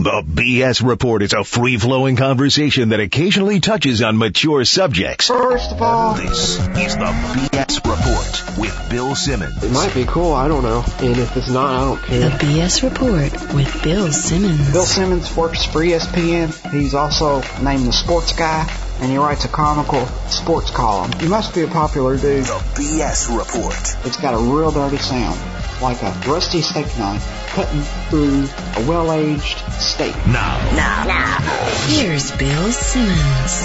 The BS Report is a free-flowing conversation that occasionally touches on mature subjects. First of all, This is the BS Report with Bill Simmons. it might be cool, I don't know. And if it's not, I don't The care. BS Report with Bill Simmons. Bill Simmons works for ESPN. He's also named the Sports Guy, and he writes a comical sports column. He must be a popular dude. The BS Report. It's got a real dirty sound, like a rusty steak knife cutting through a well-aged steak. Now. Here's Bill Simmons.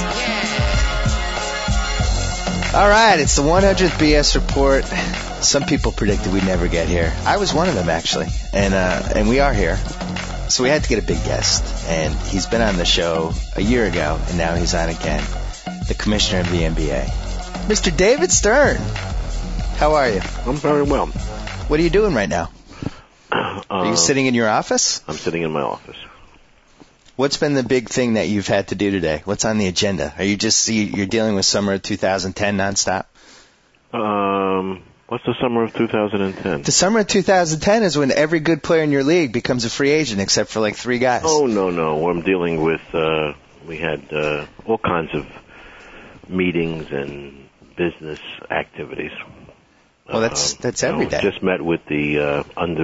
All right, it's the 100th BS Report. Some people predicted we'd never get here. I was one of them, actually, and we are here. So we had to get a big guest, and he's been on the show a year ago, and now he's on again. The commissioner of the NBA, Mr. David Stern. How are you? I'm very well. What are you doing right now? Are you sitting in your office? I'm sitting in my office. What's been the big thing that you've had to do today? What's on the agenda? Are you you're dealing with summer of 2010 nonstop? What's the summer of 2010? The summer of 2010 is when every good player in your league becomes a free agent, except for like 3 guys. Oh, no. I'm dealing with, we had all kinds of meetings and business activities. Well, that's every day. Just met with the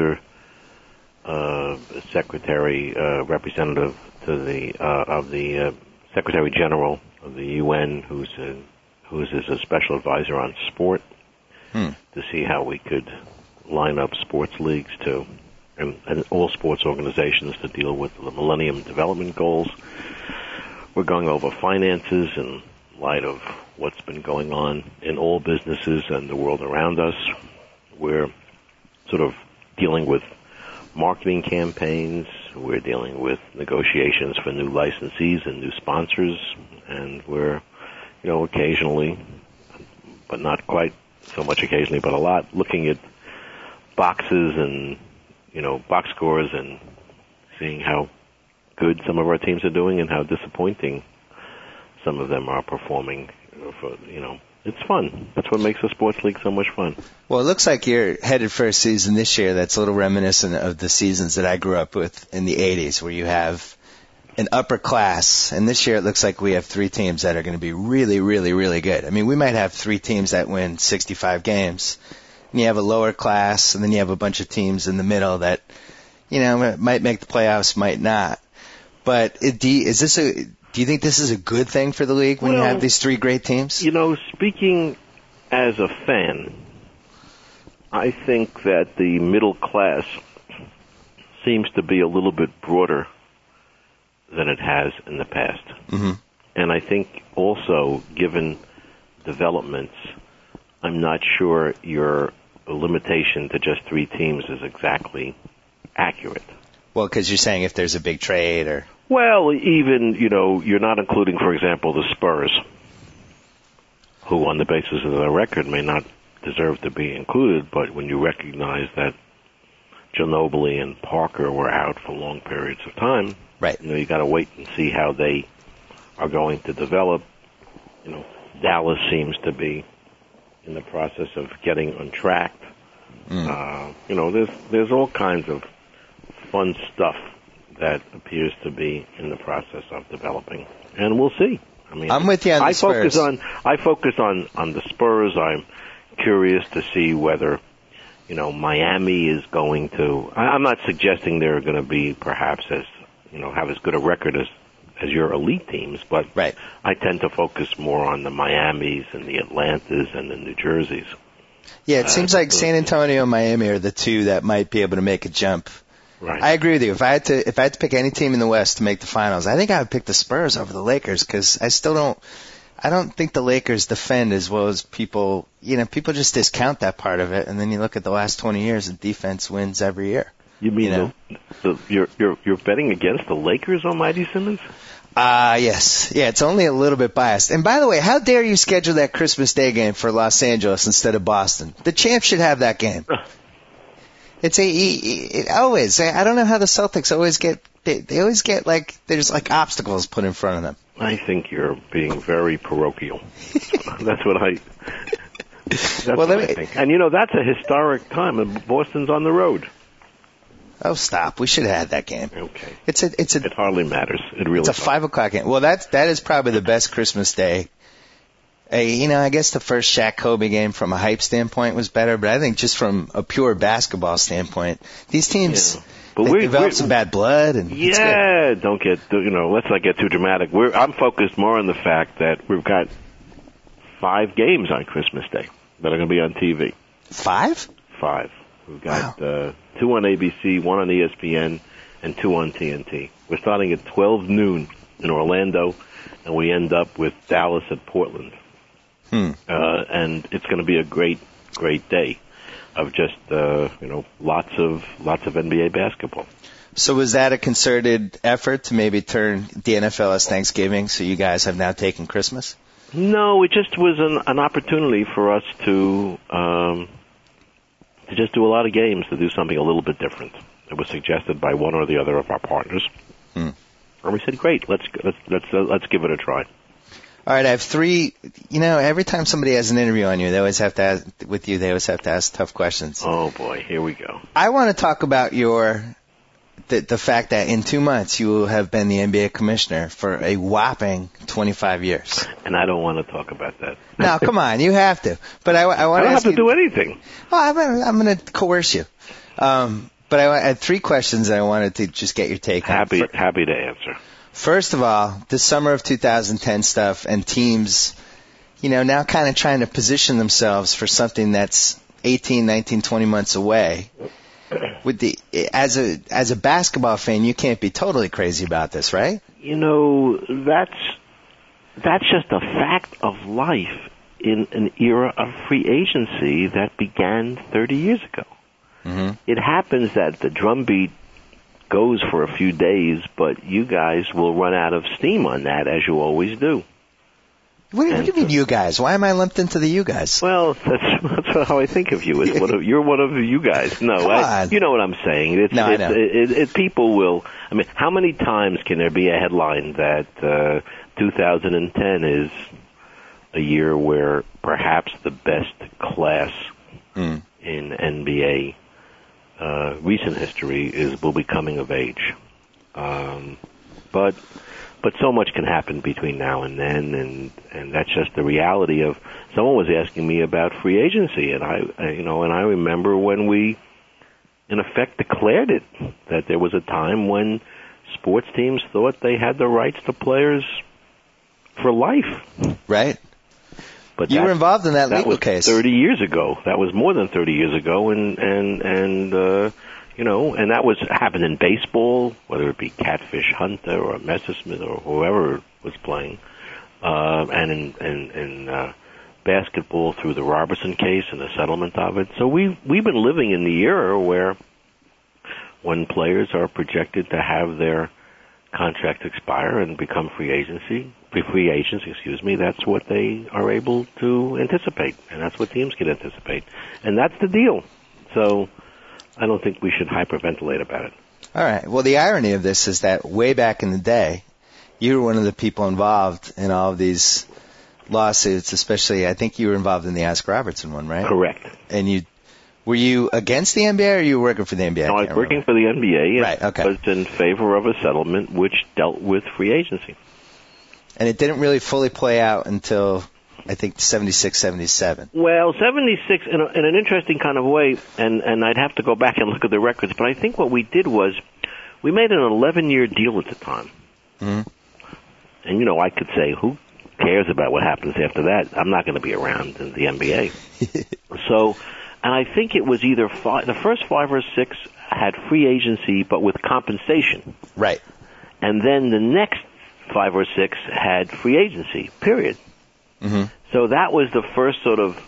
secretary, representative to the of the Secretary General of the UN, who's a special advisor on sport, to see how we could line up sports leagues and all sports organizations to deal with the Millennium Development Goals. We're going over finances in light of what's been going on in all businesses and the world around us. We're sort of dealing with marketing campaigns. We're dealing with negotiations for new licensees and new sponsors. And we're, occasionally, but not quite so much occasionally, but a lot, looking at boxes and, box scores and seeing how good some of our teams are doing and how disappointing some of them are performing. It's fun. That's what makes the sports league so much fun. Well, it looks like you're headed for a season this year that's a little reminiscent of the seasons that I grew up with in the 80s, where you have an upper class, and this year it looks like we have 3 teams that are going to be really, really, really good. I mean, we might have 3 teams that win 65 games, and you have a lower class, and then you have a bunch of teams in the middle that, might make the playoffs, might not. But do you think this is a good thing for the league when you have these 3 great teams? Speaking as a fan, I think that the middle class seems to be a little bit broader than it has in the past. Mm-hmm. And I think also, given developments, I'm not sure your limitation to just 3 teams is exactly accurate. Well, because you're saying if there's a big trade or... Well, even, you're not including, for example, the Spurs, who on the basis of their record may not deserve to be included, but when you recognize that Ginobili and Parker were out for long periods of time, right? You got to wait and see how they are going to develop. Dallas seems to be in the process of getting on track. There's all kinds of fun stuff that appears to be in the process of developing, and we'll see. I mean, I'm with you on the Spurs. I focus on the Spurs. I'm curious to see whether, Miami is going to. I'm not suggesting they're going to be perhaps as, have as good a record as your elite teams, but right. I tend to focus more on the Miamis and the Atlantas and the New Jerseys. Yeah, it seems like San Antonio and Miami are the 2 that might be able to make a jump. Right. I agree with you. If I had to pick any team in the West to make the finals, I think I would pick the Spurs over the Lakers because I don't think the Lakers defend as well as people just discount that part of it, and then you look at the last 20 years and defense wins every year. You mean you're betting against the Lakers, Almighty Simmons? Yes. Yeah, it's only a little bit biased. And by the way, how dare you schedule that Christmas Day game for Los Angeles instead of Boston? The champ should have that game. It always. I don't know how the Celtics always get. They always get there's obstacles put in front of them. I think you're being very parochial. That's what I think. And that's a historic time, and Boston's on the road. Oh, stop. We should have had that game. Okay. It hardly matters. It really It's a doesn't. 5 o'clock game. Well, that is probably the best Christmas day. I guess the first Shaq Kobe game from a hype standpoint was better, but I think just from a pure basketball standpoint, these teams But they develop some bad blood. And it's good. Don't get, let's not get too dramatic. I'm focused more on the fact that we've got 5 games on Christmas Day that are going to be on TV. 5? 5. We've got 2 on ABC, 1 on ESPN, and 2 on TNT. We're starting at 12 noon in Orlando, and we end up with Dallas at Portland. And it's going to be a great, great day of just, lots of NBA basketball. So was that a concerted effort to maybe turn the NFL as Thanksgiving, so you guys have now taken Christmas? No, it just was an opportunity for us to just do a lot of games, to do something a little bit different. It was suggested by one or the other of our partners, and we said, "Great, let's give it a try." All right, I have 3. Every time somebody has an interview on you, they always have to ask tough questions. Oh boy, here we go. I want to talk about the fact that in 2 months you will have been the NBA commissioner for a whopping 25 years. And I don't want to talk about that. No, come on, you have to. But I want to I don't ask have to do anything. Well, I'm going to coerce you. But I had 3 questions that I wanted to just get your take on. Happy to answer. First of all, the summer of 2010 stuff and teams, now kind of trying to position themselves for something that's 18, 19, 20 months away. As a basketball fan, you can't be totally crazy about this, right? That's just a fact of life in an era of free agency that began 30 years ago. Mm-hmm. It happens that the drumbeat goes for a few days, but you guys will run out of steam on that, as you always do. What do you mean, you guys? Why am I lumped into the you guys? Well, that's how I think of you. You're one of you guys. No, you know what I'm saying. I know. People will. I mean, how many times can there be a headline that 2010 is a year where perhaps the best class in NBA recent history will be coming of age? But so much can happen between now and then, and that's just the reality of. Someone was asking me about free agency, and I remember when we, in effect, declared it, that there was a time when sports teams thought they had the rights to players for life. Right. But you were involved in that legal case. 30 years ago. That was more than 30 years ago, and that happened in baseball, whether it be Catfish Hunter or Messersmith or whoever was playing, and in basketball through the Robertson case and the settlement of it. So we've been living in the era where when players are projected to have their contract expire and become free agents, that's what they are able to anticipate, and that's what teams can anticipate, and that's the deal. So I don't think we should hyperventilate about it. All right. Well, the irony of this is that way back in the day, you were one of the people involved in all of these lawsuits, especially I think you were involved in the Ask Robertson one, right? Correct. And were you against the NBA or were you working for the NBA? No, I was working for the NBA and right, okay. was in favor of a settlement which dealt with free agency. And it didn't really fully play out until, I think, 76, 77. Well, 76 in an interesting kind of way, and I'd have to go back and look at the records, but I think what we did was we made an 11-year deal at the time. Mm-hmm. And, I could say, who cares about what happens after that? I'm not going to be around in the NBA. So, and I think it was either the first 5 or 6 had free agency but with compensation. Right. And then the next 5 or 6 had free agency, period. Mm-hmm. So that was the first sort of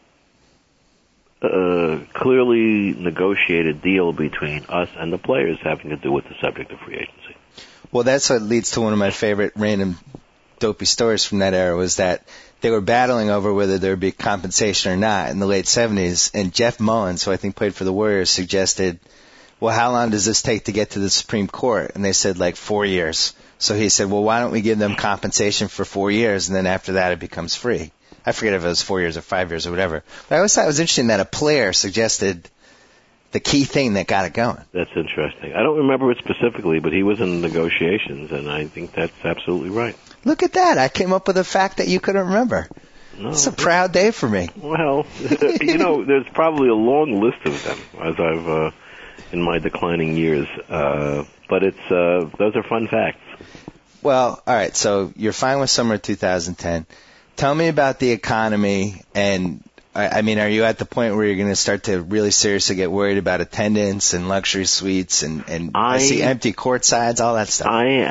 clearly negotiated deal between us and the players having to do with the subject of free agency. Well, that's what leads to one of my favorite random dopey stories from that era, was that they were battling over whether there would be compensation or not in the late 70s, and Jeff Mullins, who I think played for the Warriors, suggested, well, how long does this take to get to the Supreme Court? And they said, 4 years. So he said, well, why don't we give them compensation for 4 years, and then after that it becomes free? I forget if it was 4 years or 5 years or whatever. But I always thought it was interesting that a player suggested the key thing that got it going. That's interesting. I don't remember it specifically, but he was in negotiations, and I think that's absolutely right. Look at that. I came up with a fact that you couldn't remember. No, it's a proud day for me. Well, there's probably a long list of them as I've in my declining years, but those are fun facts. Well, all right, so you're fine with summer 2010. Tell me about the economy, and I mean, are you at the point where you're going to start to really seriously get worried about attendance and luxury suites and I see empty court sides, all that stuff?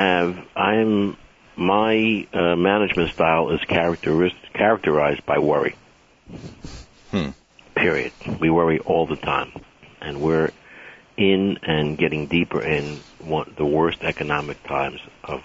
My management style is characterized by worry. Period. We worry all the time, and we're in and getting deeper in the worst economic times of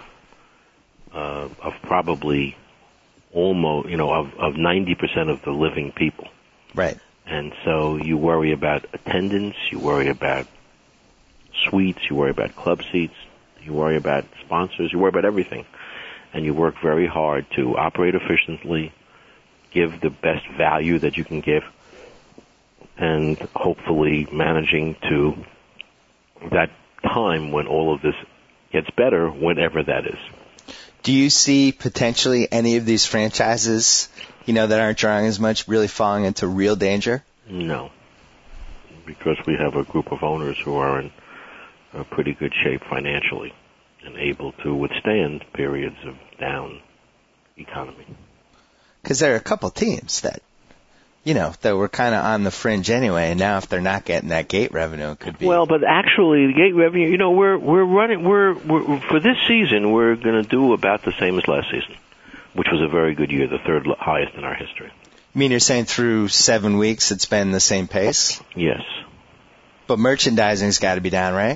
probably almost, of 90% of the living people. Right. And so you worry about attendance, you worry about suites, you worry about club seats, you worry about sponsors, you worry about everything. And you work very hard to operate efficiently, give the best value that you can give, and hopefully managing to that time when all of this gets better, whenever that is. Do you see potentially any of these franchises, that aren't drawing as much, really falling into real danger? No, because we have a group of owners who are in a pretty good shape financially and able to withstand periods of down economy. Because there are a couple teams that, that were kind of on the fringe anyway, and now if they're not getting that gate revenue, it could be. Well, but actually, the gate revenue, we're for this season, we're going to do about the same as last season, which was a very good year, the third highest in our history. You mean you're saying through 7 weeks it's been the same pace? Yes. But merchandising's got to be down, right?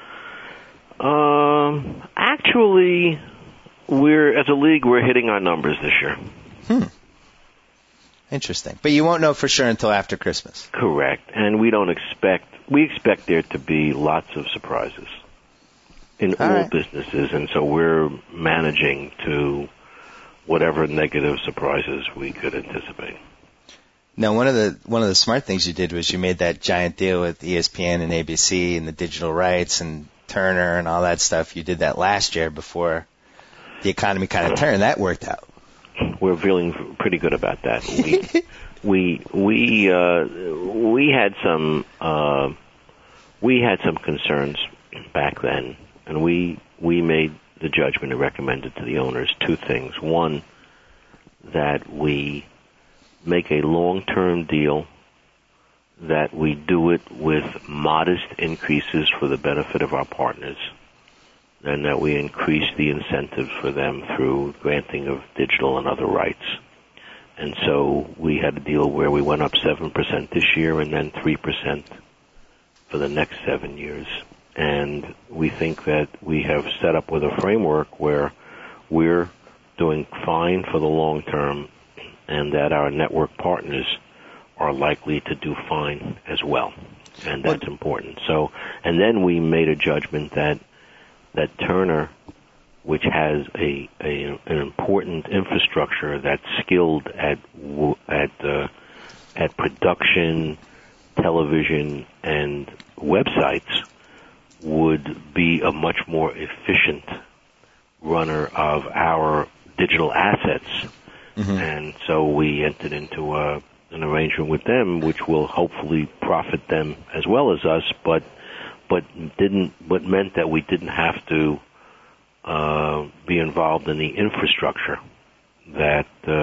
Actually, as a league, we're hitting our numbers this year. Interesting. But you won't know for sure until after Christmas. Correct. And we expect there to be lots of surprises in all businesses, and so we're managing to whatever negative surprises we could anticipate. Now, one of the smart things you did was you made that giant deal with ESPN and ABC and the digital rights and Turner and all that stuff. You did that last year before the economy kind of turned. That worked out. We're feeling pretty good about that. We had some concerns back then, and we made the judgment and recommended to the owners two things. One, that we make a long-term deal, that we do it with modest increases for the benefit of our partners, and that we increase the incentives for them through granting of digital and other rights. And so we had a deal where we went up 7% this year and then 3% for the next 7 years. And we think that we have set up with a framework where we're doing fine for the long term and that our network partners are likely to do fine as well. And that's important. So, and then we made a judgment that Turner, which has an important infrastructure that's skilled at production, television, and websites, would be a much more efficient runner of our digital assets. Mm-hmm. And so we entered into an arrangement with them, which will hopefully profit them as well as us, but meant that we didn't have to be involved in the infrastructure that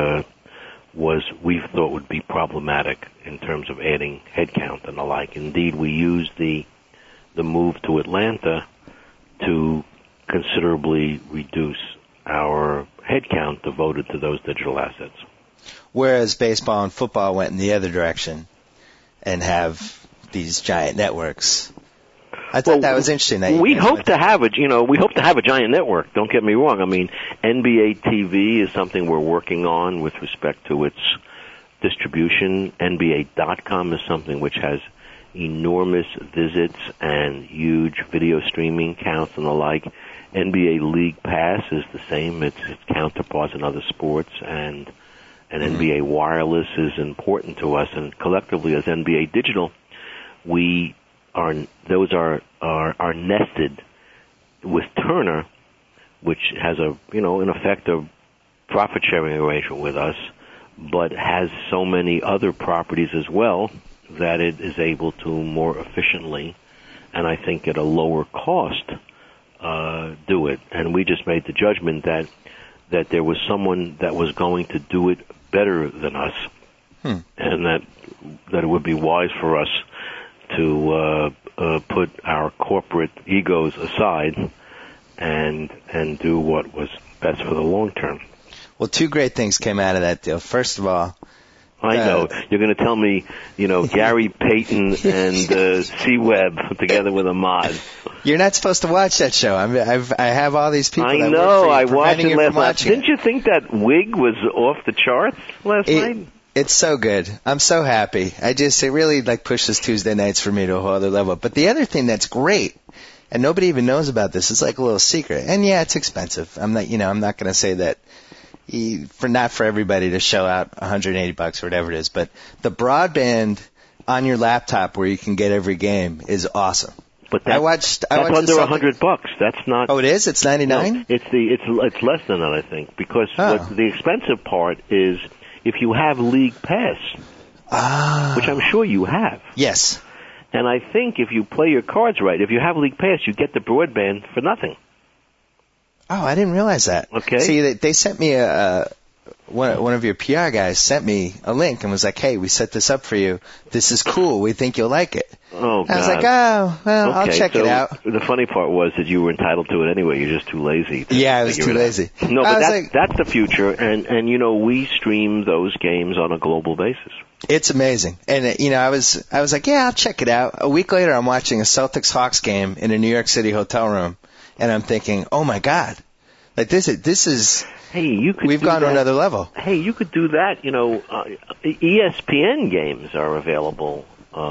we thought would be problematic in terms of adding headcount and the like. Indeed, we used the move to Atlanta to considerably reduce our headcount devoted to those digital assets. Whereas baseball and football went in the other direction and have these giant networks. I thought that was interesting. We hope to have a giant network. Don't get me wrong. I mean, NBA TV is something we're working on with respect to its distribution. NBA.com is something which has enormous visits and huge video streaming counts and the like. NBA League Pass is the same. Its counterparts in other sports, and NBA Wireless is important to us. And collectively, as NBA Digital, we are nested with Turner, which has in effect a profit sharing arrangement with us, but has so many other properties as well that it is able to more efficiently, and I think at a lower cost, do it. And we just made the judgment that there was someone that was going to do it better than us, and that it would be wise for us to put our corporate egos aside and do what was best for the long term. Well, two great things came out of that deal. First of all, I know. You're going to tell me, Gary Payton and C. Webb together with Ahmad. You're not supposed to watch that show. I have all these people. I that know. work for you, I watched it last night. Didn't it. you think that wig was off the charts last night? It's so good. I'm so happy. it really pushes Tuesday nights for me to a whole other level. But the other thing that's great, and nobody even knows about this, it's like a little secret. And yeah, it's expensive. I'm not going to say that. Not for everybody to shell out $180 or whatever it is, but the broadband on your laptop where you can get every game is awesome. But that's under $100. That's not. Oh, it is. It's $99. No, it's less than that, I think, because the expensive part is if you have League Pass, which I'm sure you have. Yes. And I think if you play your cards right, if you have League Pass, you get the broadband for nothing. Oh, I didn't realize that. Okay. See, they sent me one of your PR guys sent me a link and was like, "Hey, we set this up for you. This is cool. We think you'll like it." Oh, God. I was like, "Oh, well, okay, I'll check it out." The funny part was that you were entitled to it anyway. You're just too lazy. Yeah, I was too lazy. No, but that's the future, and we stream those games on a global basis. It's amazing. And I was like, "Yeah, I'll check it out." A week later, I'm watching a Celtics-Hawks game in a New York City hotel room. And I'm thinking, oh my God, this is. Hey, we've gone to another level. Hey, you could do that. ESPN games are available.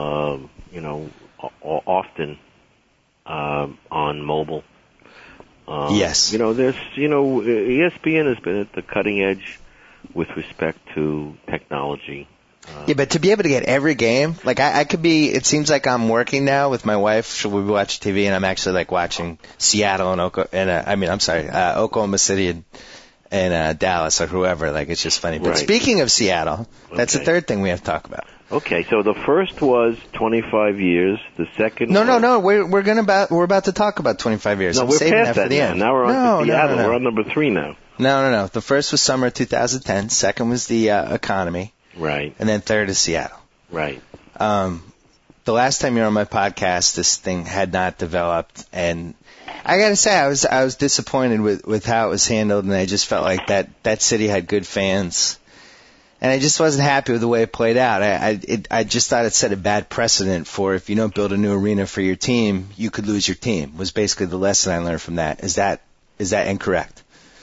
Often on mobile. Yes. There's ESPN has been at the cutting edge with respect to technology. Yeah, but to be able to get every game, I could be, it seems like I'm working now with my wife, we watch TV, and I'm actually watching Seattle and Oklahoma City and Dallas or whoever, it's just funny. But Speaking of Seattle, that's the third thing we have to talk about. Okay, so the first was 25 years, the second No, we're about to talk about 25 years. No, I'm we're saving past that for the end. Now we're on to Seattle. No. We're on number 3 now. No. The first was summer 2010, second was the economy. Right. And then third is Seattle. Right. The last time you were on my podcast, this thing had not developed, and I gotta say, I was disappointed with how it was handled, and I just felt like that city had good fans, and I just wasn't happy with the way it played out. I just thought it set a bad precedent for if you don't build a new arena for your team, you could lose your team. Was basically the lesson I learned from that. Is that incorrect?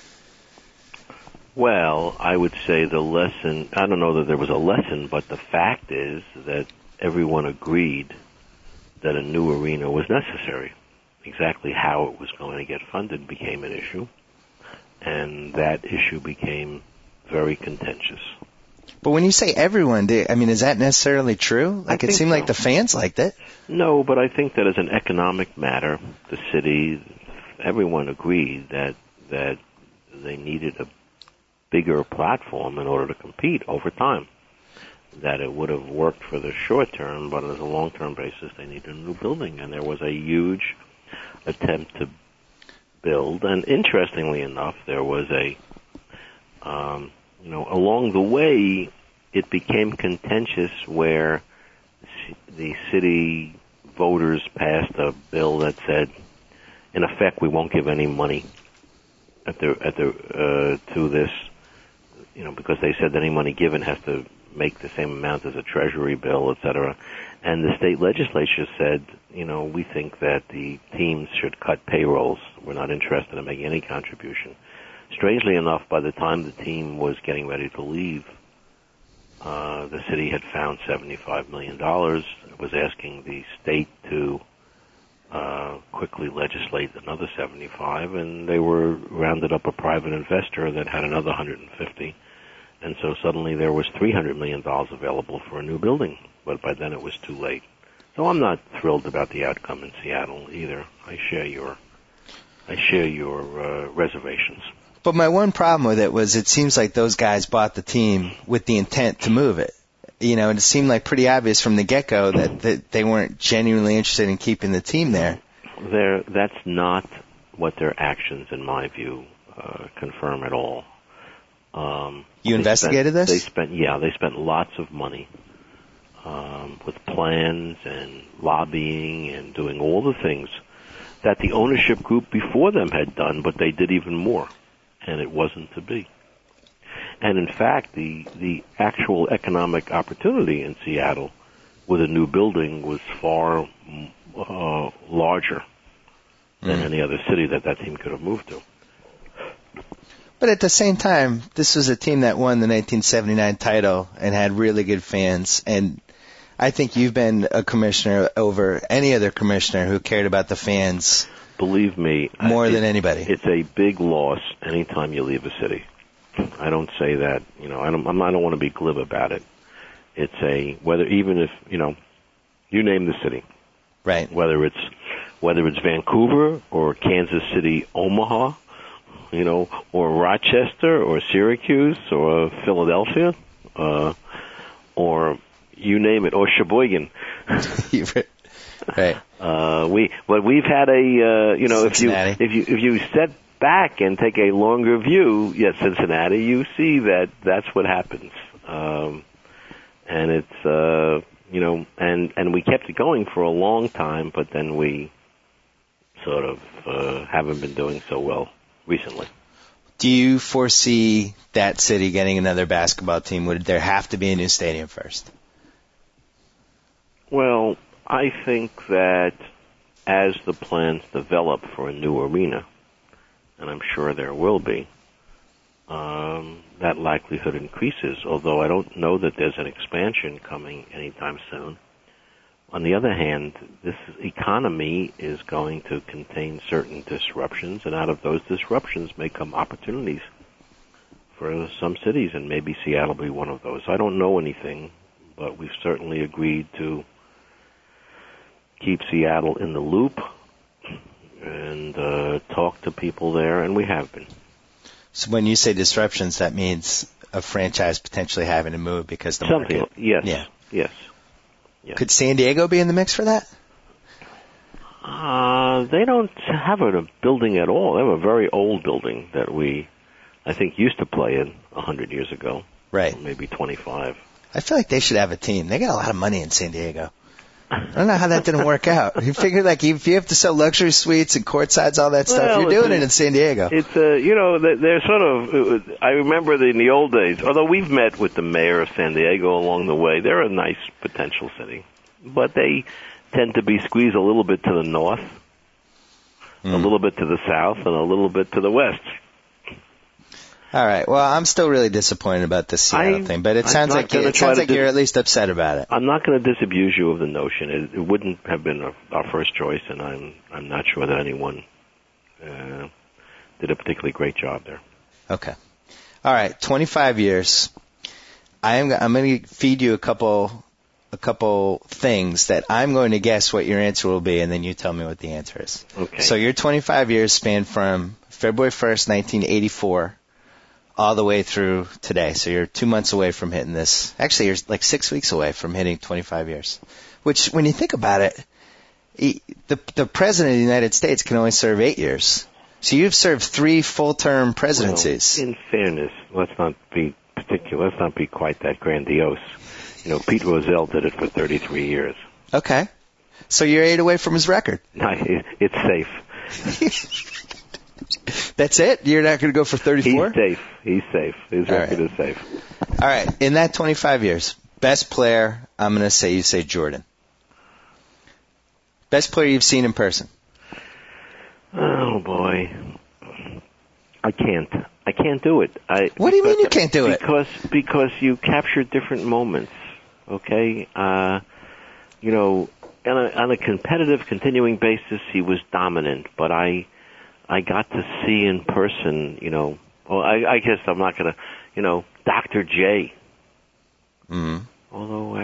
Well, I would say the lesson, I don't know that there was a lesson, but the fact is that everyone agreed that a new arena was necessary. Exactly how it was going to get funded became an issue, and that issue became very contentious. But when you say everyone, is that necessarily true? It seemed like the fans liked it. No, but I think that as an economic matter, the city, everyone agreed that they needed a bigger platform in order to compete over time. That it would have worked for the short term, but as a long-term basis, they needed a new building. And there was a huge attempt to build. And interestingly enough, there was along the way, it became contentious where the city voters passed a bill that said, in effect, we won't give any money to this. Because they said that any money given has to make the same amount as a treasury bill, et cetera. And the state legislature said, we think that the teams should cut payrolls. We're not interested in making any contribution. Strangely enough, by the time the team was getting ready to leave, the city had found $75 million. It was asking the state to quickly legislate another 75, and they were rounded up a private investor that had another 150, and so suddenly there was $300 million available for a new building, but by then it was too late. So I'm not thrilled about the outcome in Seattle either. I share your reservations. But my one problem with it was it seems like those guys bought the team with the intent to move it. And it seemed like pretty obvious from the get-go that they weren't genuinely interested in keeping the team there. That's not what their actions, in my view, confirm at all. You investigated this? They spent lots of money with plans and lobbying and doing all the things that the ownership group before them had done, but they did even more, and it wasn't to be. And in fact, the actual economic opportunity in Seattle with a new building was far larger than any other city that team could have moved to. But at the same time, this was a team that won the 1979 title and had really good fans. And I think you've been a commissioner over any other commissioner who cared about the fans. Believe me, more than anybody. It's a big loss anytime you leave a city. I don't say that, I don't want to be glib about it. It's even if, you name the city. Right. Whether it's Vancouver or Kansas City, Omaha, or Rochester or Syracuse or Philadelphia, or you name it, or Sheboygan. Right. We've had Cincinnati. if you step back and take a longer view, Cincinnati, you see that's what happens. And it's, and we kept it going for a long time, but then we sort of haven't been doing so well recently. Do you foresee that city getting another basketball team? Would there have to be a new stadium first? Well, I think that as the plans develop for a new arena, and I'm sure there will be, that likelihood increases, although I don't know that there's an expansion coming anytime soon. On the other hand, this economy is going to contain certain disruptions, and out of those disruptions may come opportunities for some cities, and maybe Seattle will be one of those. I don't know anything, but we've certainly agreed to keep Seattle in the loop and talk to people there, and we have been. So when you say disruptions, that means a franchise potentially having to move because the market. Yes. Yeah. Yes. Could San Diego be in the mix for that? They don't have a building at all. They have a very old building that I think, used to play in 100 years ago. Right. Maybe 25. I feel like they should have a team. They got a lot of money in San Diego. I don't know how that didn't work out. You figure if you have to sell luxury suites and courtsides, all that stuff, you're doing it in San Diego. It's they're sort of. I remember in the old days. Although we've met with the mayor of San Diego along the way, they're a nice potential city, but they tend to be squeezed a little bit to the north, a little bit to the south, and a little bit to the west. All right. Well, I'm still really disappointed about this Seattle thing, but it sounds like you're at least upset about it. I'm not going to disabuse you of the notion. It wouldn't have been our first choice, and I'm not sure that anyone did a particularly great job there. Okay. All right. 25 years. I'm going to feed you a couple things that I'm going to guess what your answer will be, and then you tell me what the answer is. Okay. So your 25 years span from February 1st, 1984. All the way through today. So you're 2 months away from hitting this. Actually, you're like 6 weeks away from hitting 25 years. Which, when you think about it, the President of the United States can only serve 8 years. So you've served 3 full-term presidencies. Well, in fairness, let's not be particular. Let's not be quite that grandiose. Pete Rozelle did it for 33 years. Okay. So you're 8 away from his record. No, it's safe. That's it? You're not going to go for 34? He's safe. His record is safe. All right. In that 25 years, best player, I'm going to say you say Jordan. Best player you've seen in person. Oh, boy. I can't do it. What do you mean you can't do it? Because you capture different moments, okay? On a competitive, continuing basis, he was dominant, but I got to see in person, I guess I'm not going to, Dr. J. Mm-hmm. Although,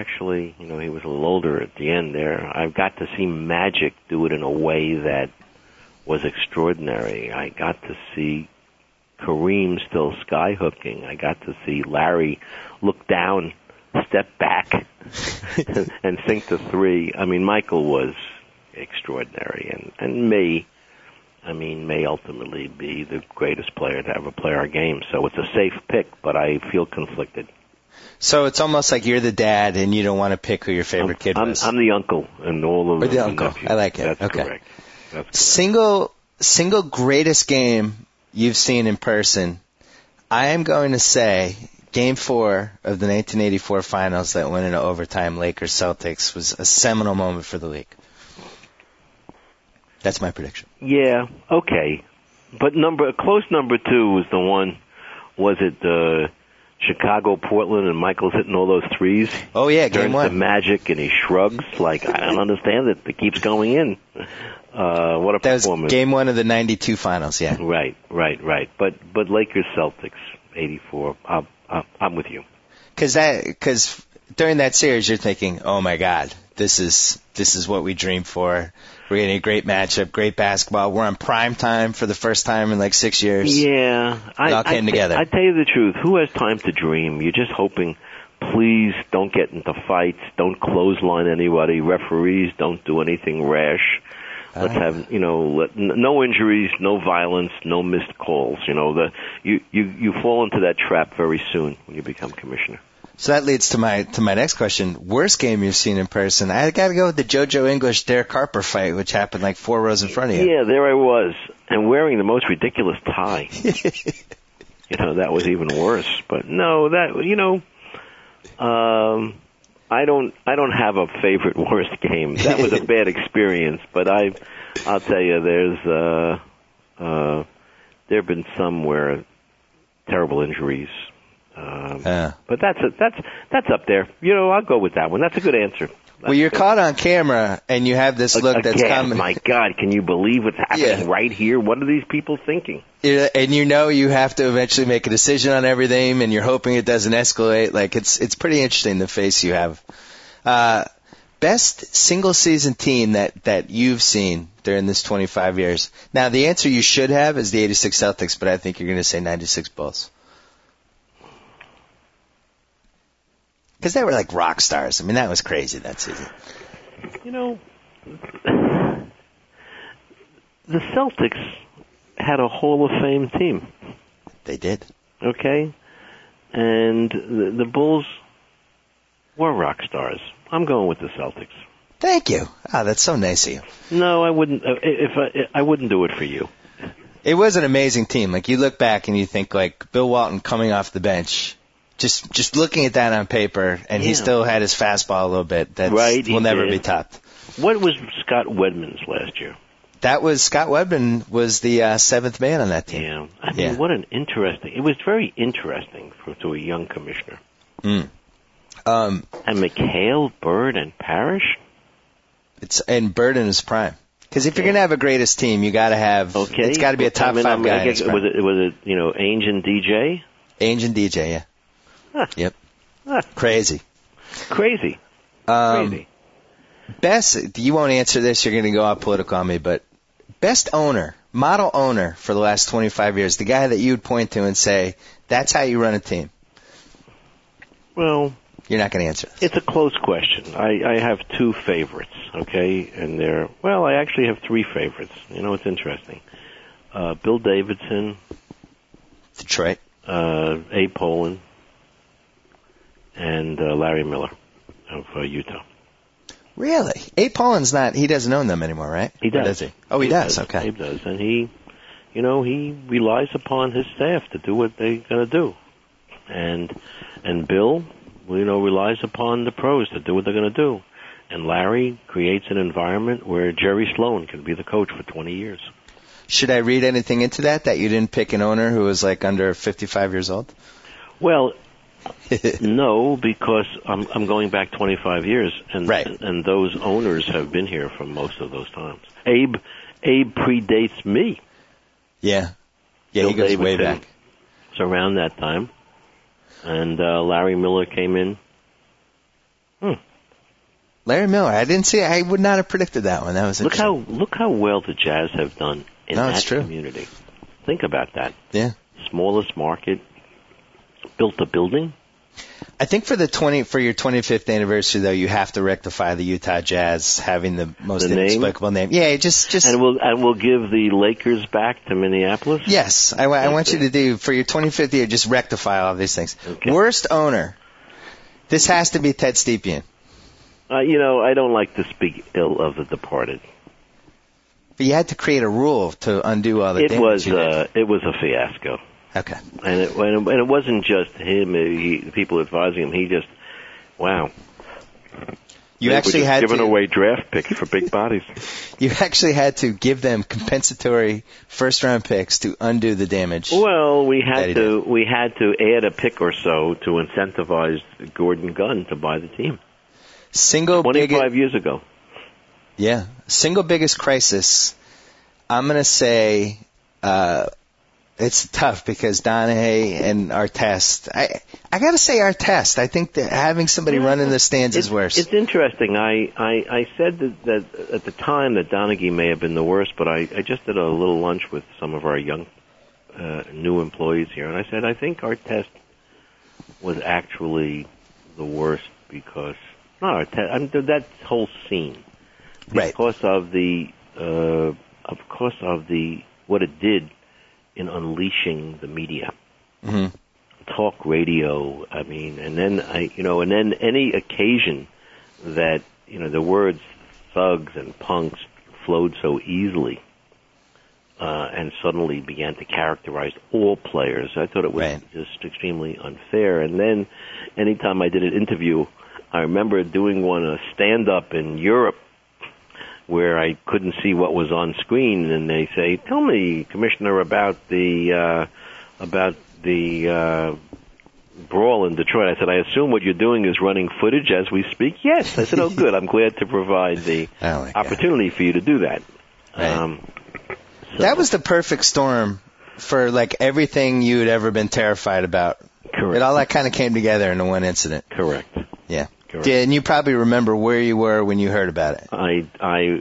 actually. You know, he was a little older at the end there. I got to see Magic do it in a way that was extraordinary. I got to see Kareem still skyhooking. I got to see Larry look down, step back, and sink to three. I mean, Michael was extraordinary, and may ultimately be the greatest player to ever play our game. So it's a safe pick, but I feel conflicted. So it's almost like you're the dad and you don't want to pick who your favorite kid was. I'm the uncle and all of them. Or the uncle. Nephews. I like it. That's okay. Correct. That's correct. Single greatest game you've seen in person. I am going to say Game 4 of the 1984 finals that went into overtime, Lakers-Celtics, was a seminal moment for the league. That's my prediction. Yeah, okay. But close number 2 was the one, was it Chicago-Portland and Michael's hitting all those threes? Oh, yeah, Game 1. Turns to Magic and he shrugs like, I don't understand it. It keeps going in. What a performance. That was Game 1 of the 92 finals, yeah. Right. But Lakers-Celtics, 84, I'm with you. Because during that series you're thinking, oh my God, this is what we dreamed for. We're getting a great matchup, great basketball. We're on prime time for the first time in like 6 years. Yeah. It all came together. I tell you the truth, who has time to dream? You're just hoping, please don't get into fights, don't clothesline anybody, referees don't do anything rash. Let's have, no injuries, no violence, no missed calls. You fall into that trap very soon when you become commissioner. So that leads to my next question. Worst game you've seen in person? I got to go with the JoJo English Derek Harper fight, which happened like 4 rows in front of you. Yeah, there I was, and wearing the most ridiculous tie. That was even worse. But no, I don't have a favorite worst game. That was a bad experience, but I'll tell you, there have been some where terrible injuries. But that's up there. I'll go with that one. That's a good answer. Well, you're caught on camera, and you have this look that's coming. My God, can you believe what's happening right here? What are these people thinking? And you have to eventually make a decision on everything, and you're hoping it doesn't escalate. Like, it's pretty interesting, the face you have. Best single-season team that you've seen during this 25 years. Now, the answer you should have is the 86 Celtics, but I think you're going to say 96 Bulls. Because they were like rock stars. I mean, that was crazy that season. The Celtics had a Hall of Fame team. They did. Okay? And the Bulls were rock stars. I'm going with the Celtics. Thank you. Oh, that's so nice of you. No, I wouldn't. I wouldn't do it for you. It was an amazing team. Like, you look back and you think, like, Bill Walton coming off the bench. Just looking at that on paper, and he still had his fastball a little bit. That will never be topped. What was Scott Wedman's last year? That was Scott Wedman was the seventh man on that team. Yeah, I mean, what an interesting. It was very interesting to a young commissioner. And McHale, Bird, and Parrish. And Bird in his prime. Because if you're going to have a greatest team, you got to have. Okay. It's got to be a top 5 guy. Was it Ainge and DJ? Ainge and DJ, yeah. Huh. Yep. Huh. Crazy. Best, you won't answer this, you're going to go out political on me, but best owner, model owner for the last 25 years, the guy that you would point to and say, that's how you run a team. Well, you're not going to answer this. It's a close question. I have 2 favorites, okay? And I actually have 3 favorites. It's interesting. Bill Davidson. Detroit. Abe Pollin. And Larry Miller of Utah. Really? Abe Pollin's he doesn't own them anymore, right? He does. Or does he? Oh, he does. Okay. Abe does. And he relies upon his staff to do what they're going to do. And Bill, relies upon the pros to do what they're going to do. And Larry creates an environment where Jerry Sloan can be the coach for 20 years. Should I read anything into that you didn't pick an owner who was like under 55 years old? Well, no, because I'm going back 25 years, and right. And those owners have been here for most of those times. Abe predates me. Yeah, Bill he goes Davidson way back. It's around that time, and Larry Miller came in Larry Miller. I didn't see. I would not have predicted that one. That was Look interesting. how well the Jazz have done in No, it's that true. community. Think about that. Yeah. Smallest market, built a building. I think for your 25th anniversary though, you have to rectify the Utah Jazz having the most The name? inexplicable name. Yeah, just. And we'll give the Lakers back to Minneapolis. Yes, I want you to do for your 25th year. Just rectify all of these things. Okay. Worst owner. This has to be Ted Stepien. I don't like to speak ill of the departed. But you had to create a rule to undo all the damage you did. It was a fiasco. Okay. And it wasn't just him, the people advising him. He just, wow. You They actually were just had giving to away draft picks for big bodies. You actually had to give them compensatory first round picks to undo the damage. Well, we had That he to add a pick or so to incentivize Gordon Gunn to buy the team. 25 years ago. Yeah. Single biggest crisis. I'm going to say it's tough because Donahue and Artest. I got to say Artest. I think that having somebody run in the stands is worse. It's interesting. I said that at the time that Donaghy may have been the worst, but I just did a little lunch with some of our young new employees here, and I said I think Artest was actually the worst because that whole scene, Right. because of the what it did in unleashing the media, talk radio. I mean, and then any occasion that the words thugs and punks flowed so easily, and suddenly began to characterize all players. I thought it was just extremely unfair. And then, anytime I did an interview, I remember doing a stand-up in Europe where I couldn't see what was on screen, and they say, "Tell me, Commissioner, about the brawl in Detroit." I said, "I assume what you're doing is running footage as we speak." "Yes." I said, "Oh, good. I'm glad to provide the opportunity for you to do that." Right. That was the perfect storm for everything you had ever been terrified about. Correct. It all that kind of came together in the one incident. Correct. Yeah. Correct. Yeah, and you probably remember where you were when you heard about it. I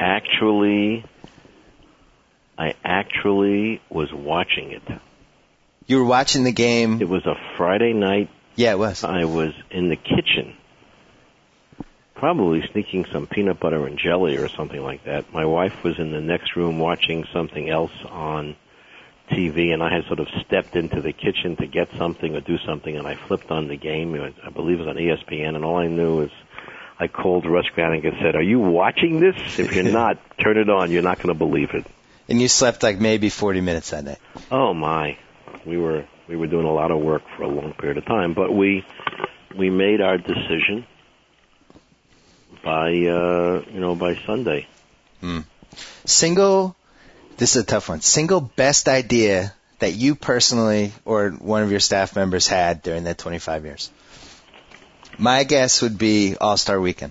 actually was watching it. You were watching the game. It was a Friday night. Yeah, it was. I was in the kitchen, probably sneaking some peanut butter and jelly or something like that. My wife was in the next room watching something else on TV, and I had sort of stepped into the kitchen to get something or do something, and I flipped on the game. I believe it was on ESPN, and all I knew is I called Russ Granick and said, "Are you watching this? If you're not, turn it on. You're not going to believe it." And you slept maybe 40 minutes that night. Oh my, we were doing a lot of work for a long period of time, but we made our decision by Sunday. This is a tough one. Single best idea that you personally or one of your staff members had during that 25 years. My guess would be All-Star Weekend.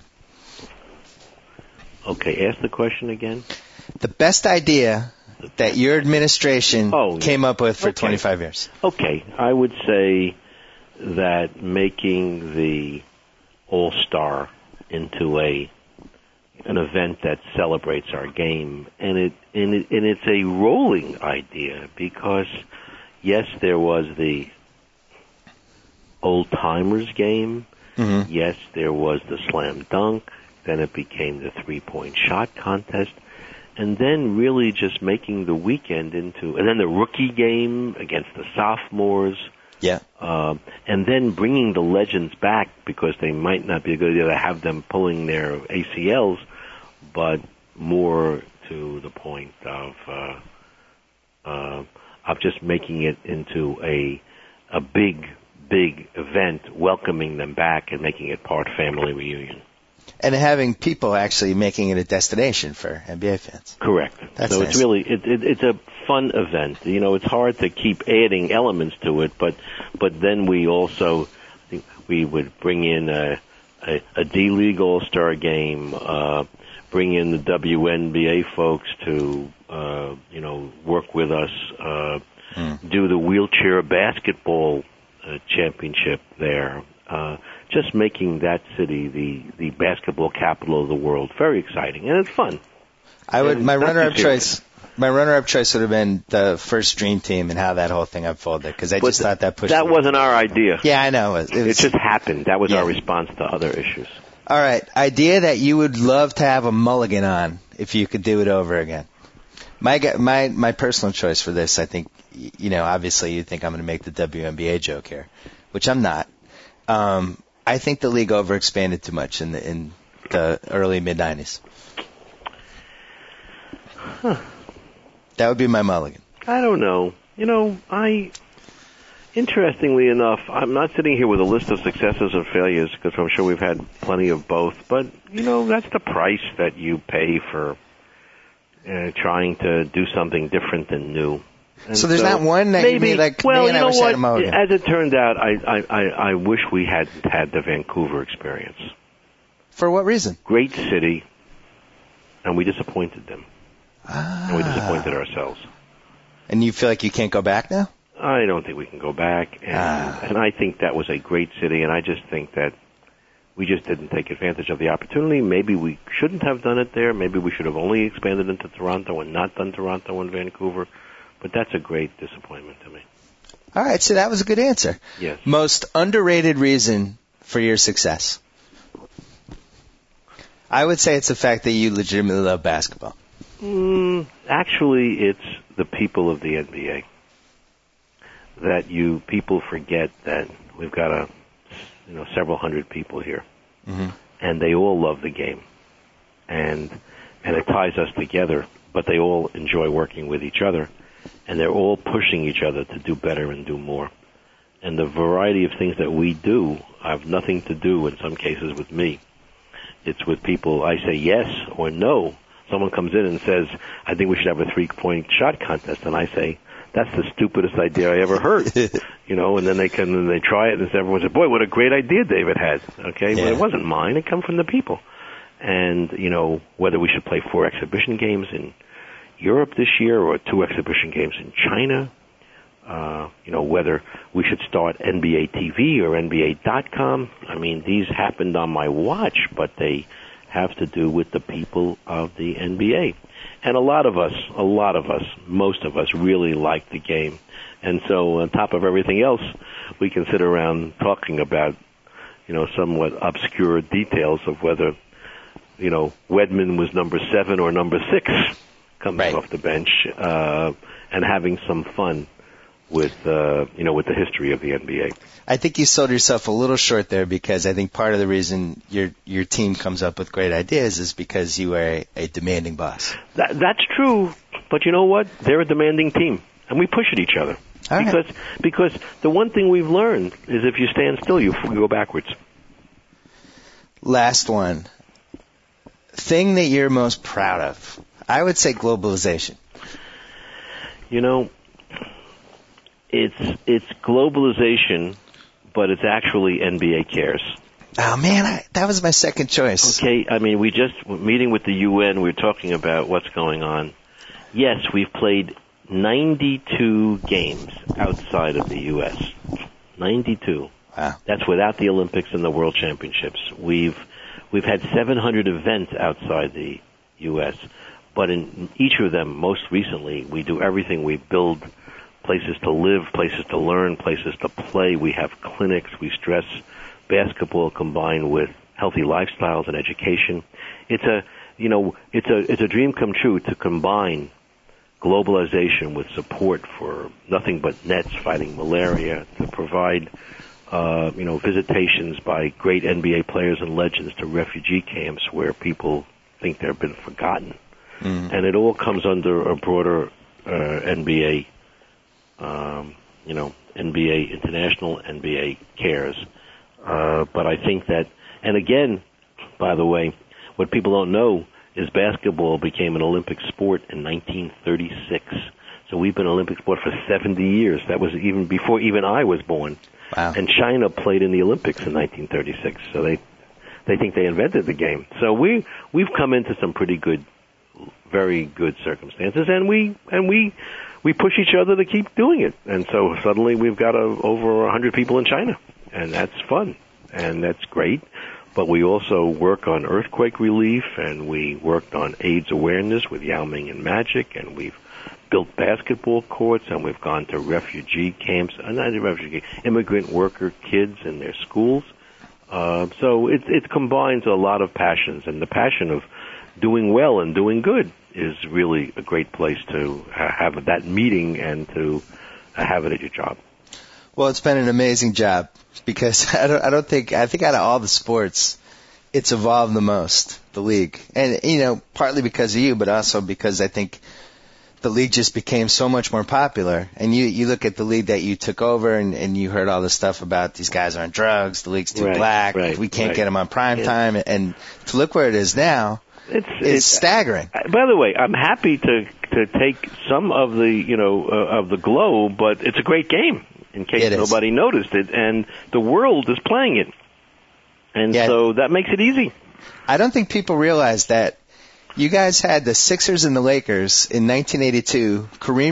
Okay, ask the question again. The best idea that your administration came up with for 25 years. Okay, I would say that making the All-Star into an event that celebrates our game, and it's a rolling idea because yes, there was the old timers game. Mm-hmm. Yes, there was the slam dunk. Then it became the 3-point shot contest, and then really just making the weekend and then the rookie game against the sophomores. Yeah. And then bringing the legends back because they might not be a good idea to have them pulling their ACLs, but more to the point of just making it into a big event, welcoming them back and making it part family reunion. And having people actually making it a destination for NBA fans. Correct. That's so nice. It's really it's a fun event. It's hard to keep adding elements to it, but then we also I think we would bring in a D-League All-Star game, bring in the WNBA folks to work with us, do the wheelchair basketball championship there. just making that city the basketball capital of the world. Very exciting, and it's fun. My runner-up choice would have been the first Dream Team and how that whole thing unfolded, because I just thought that pushed. That wasn't our idea. Yeah, I know. It just happened. That was our response to other issues. All right, idea that you would love to have a mulligan on if you could do it over again. My personal choice for this, I think, obviously you think I'm going to make the WNBA joke here, which I'm not. I think the league overexpanded too much in the early mid-90s. Huh. That would be my mulligan. I don't know. Interestingly enough, I'm not sitting here with a list of successes and failures, because I'm sure we've had plenty of both. But, that's the price that you pay for trying to do something different and new. And so there's not one that you made like, well, man, I wish I had a mulligan. As it turned out, I wish we hadn't had the Vancouver experience. For what reason? Great city, and we disappointed them. And we disappointed ourselves. And you feel like you can't go back now? I don't think we can go back. And I think that was a great city, and I just think that we just didn't take advantage of the opportunity. Maybe we shouldn't have done it there. Maybe we should have only expanded into Toronto and not done Toronto and Vancouver. But that's a great disappointment to me. All right, so that was a good answer. Yes. Most underrated reason for your success? I would say it's the fact that you legitimately love basketball. Actually, it's the people of the NBA. That people forget that we've got several hundred people here, and they all love the game, and it ties us together. But they all enjoy working with each other, and they're all pushing each other to do better and do more. And the variety of things that we do have nothing to do, in some cases, with me. It's with people. I say yes or no. Someone comes in and says, I think we should have a 3-point shot contest. And I say, that's the stupidest idea I ever heard. And then they come and they try it, and everyone says, boy, what a great idea David had. Okay, yeah. But it wasn't mine. It came from the people. And, whether we should play 4 exhibition games in Europe this year or 2 exhibition games in China, whether we should start NBA TV or NBA.com. I mean, these happened on my watch, but they have to do with the people of the NBA. And a lot of us, most of us really like the game. And so on top of everything else, we can sit around talking about, somewhat obscure details of whether, Wedman was number 7 or number 6 coming off the bench, and having some fun with the history of the NBA. I think you sold yourself a little short there, because I think part of the reason your team comes up with great ideas is because you are a demanding boss. That's true, but you know what? They're a demanding team, and we push at each other. Because the one thing we've learned is if you stand still, you go backwards. Last one. Thing that you're most proud of. I would say globalization. It's globalization, but it's actually NBA Cares. Oh, man, that was my second choice. Okay, I mean, we just, meeting with the UN, we were talking about what's going on. Yes, we've played 92 games outside of the U.S. 92. Wow. That's without the Olympics and the World Championships. We've had 700 events outside the U.S., but in each of them, most recently, we do everything. We build places to live, places to learn, places to play. We have clinics. We stress basketball combined with healthy lifestyles and education. It's a dream come true to combine globalization with support for nothing but nets fighting malaria, to provide visitations by great NBA players and legends to refugee camps where people think they've been forgotten. And it all comes under a broader NBA NBA International, NBA Cares. But I think that, and again, by the way, what people don't know is basketball became an Olympic sport in 1936. So we've been an Olympic sport for 70 years. That was even before even I was born. Wow. And China played in the Olympics in 1936. So they think they invented the game. So we've come into some pretty good, very good circumstances, and we push each other to keep doing it. And so suddenly we've got over 100 people in China, and that's fun. and that's great. But we also work on earthquake relief, and we worked on AIDS awareness with Yao Ming and Magic, and we've built basketball courts, and we've gone to refugee camps, immigrant worker kids in their schools. So it combines a lot of passions, and the passion of doing well and doing good is really a great place to have that meeting and to have it at your job. Well, it's been an amazing job because I think out of all the sports, it's evolved the most, the league. And, partly because of you, but also because I think the league just became so much more popular. And you look at the league that you took over and you heard all this stuff about these guys are on drugs, the league's too black, we can't get them on prime time. And to look where it is now, it's staggering. By the way, I'm happy to take some of the, of the glow, but it's a great game. In case nobody noticed it, and the world is playing it. And so that makes it easy. I don't think people realize that you guys had the Sixers and the Lakers in 1982,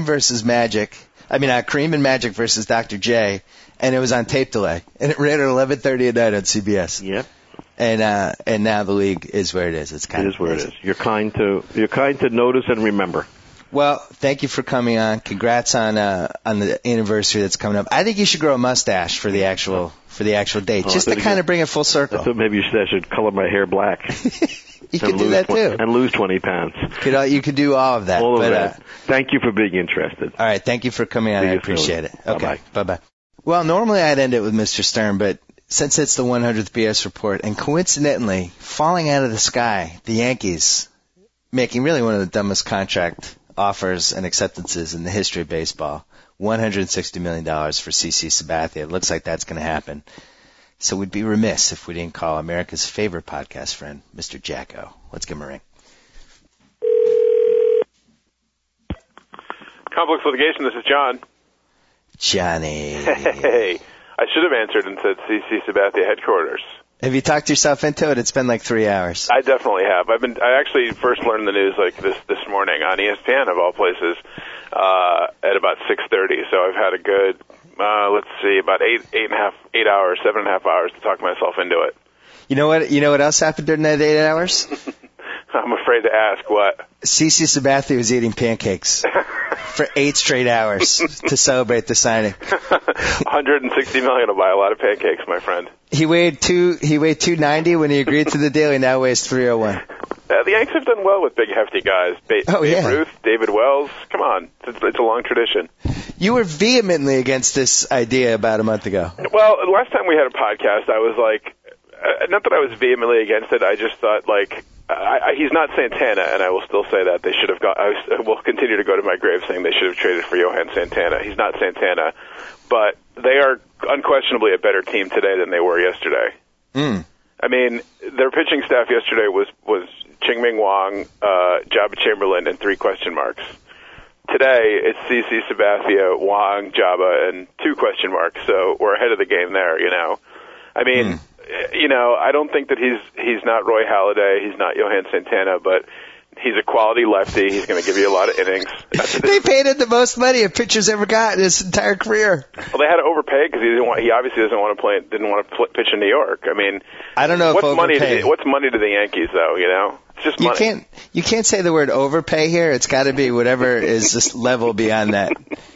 Kareem and Magic versus Dr. J, and it was on tape delay. And it ran at 11:30 at night on CBS. Yep. And now the league is where it is. It is where it is. You're kind to notice and remember. Well, thank you for coming on. Congrats on the anniversary that's coming up. I think you should grow a mustache for the actual date, just to kind of bring it full circle. So maybe I should color my hair black. You could do that too, and lose 20 pounds. You could do all of that. All of that. Thank you for being interested. All right, thank you for coming on. I appreciate it. Okay, bye. Well, normally I'd end it with Mr. Stern, but since it's the 100th BS report, and coincidentally, falling out of the sky, the Yankees making really one of the dumbest contract offers and acceptances in the history of baseball. $160 million for CC Sabathia. It looks like that's going to happen. So we'd be remiss if we didn't call America's favorite podcast friend, Mr. Jacko. Let's give him a ring. Complex Litigation, this is John. Johnny. Hey, I should have answered and said CC Sabathia headquarters. Have you talked yourself into it? It's been like 3 hours. I definitely have. I actually first learned the news like this morning on ESPN of all places at about 6:30. So I've had a good about 7.5 hours to talk myself into it. You know what else happened during that 8 hours? I'm afraid to ask what. CC Sabathia was eating pancakes for 8 straight hours to celebrate the signing. $160 million will buy a lot of pancakes, my friend. He weighed 290 when he agreed to the deal. He now weighs 301. The Yanks have done well with big, hefty guys. Babe Ruth, David Wells. Come on. It's a long tradition. You were vehemently against this idea about a month ago. Well, the last time we had a podcast, I was like, not that I was vehemently against it. I just thought, he's not Santana, and I will still say that they should have I will continue to go to my grave saying they should have traded for Johan Santana. He's not Santana, but they are unquestionably a better team today than they were yesterday. I mean, their pitching staff yesterday was Ching-Ming Wang, Jabba Chamberlain, and 3 question marks. Today, it's CC Sabathia, Wang, Jabba, and 2 question marks, so we're ahead of the game there, I mean, I don't think that he's not Roy Halladay, he's not Johan Santana, but he's a quality lefty. He's going to give you a lot of innings. They paid him the most money a pitcher's ever got in his entire career. Well, they had to overpay because he obviously didn't want to pitch in New York. I mean, I don't know what's money to the Yankees, though. It's just money. You can't say the word overpay here. It's got to be whatever is this level beyond that.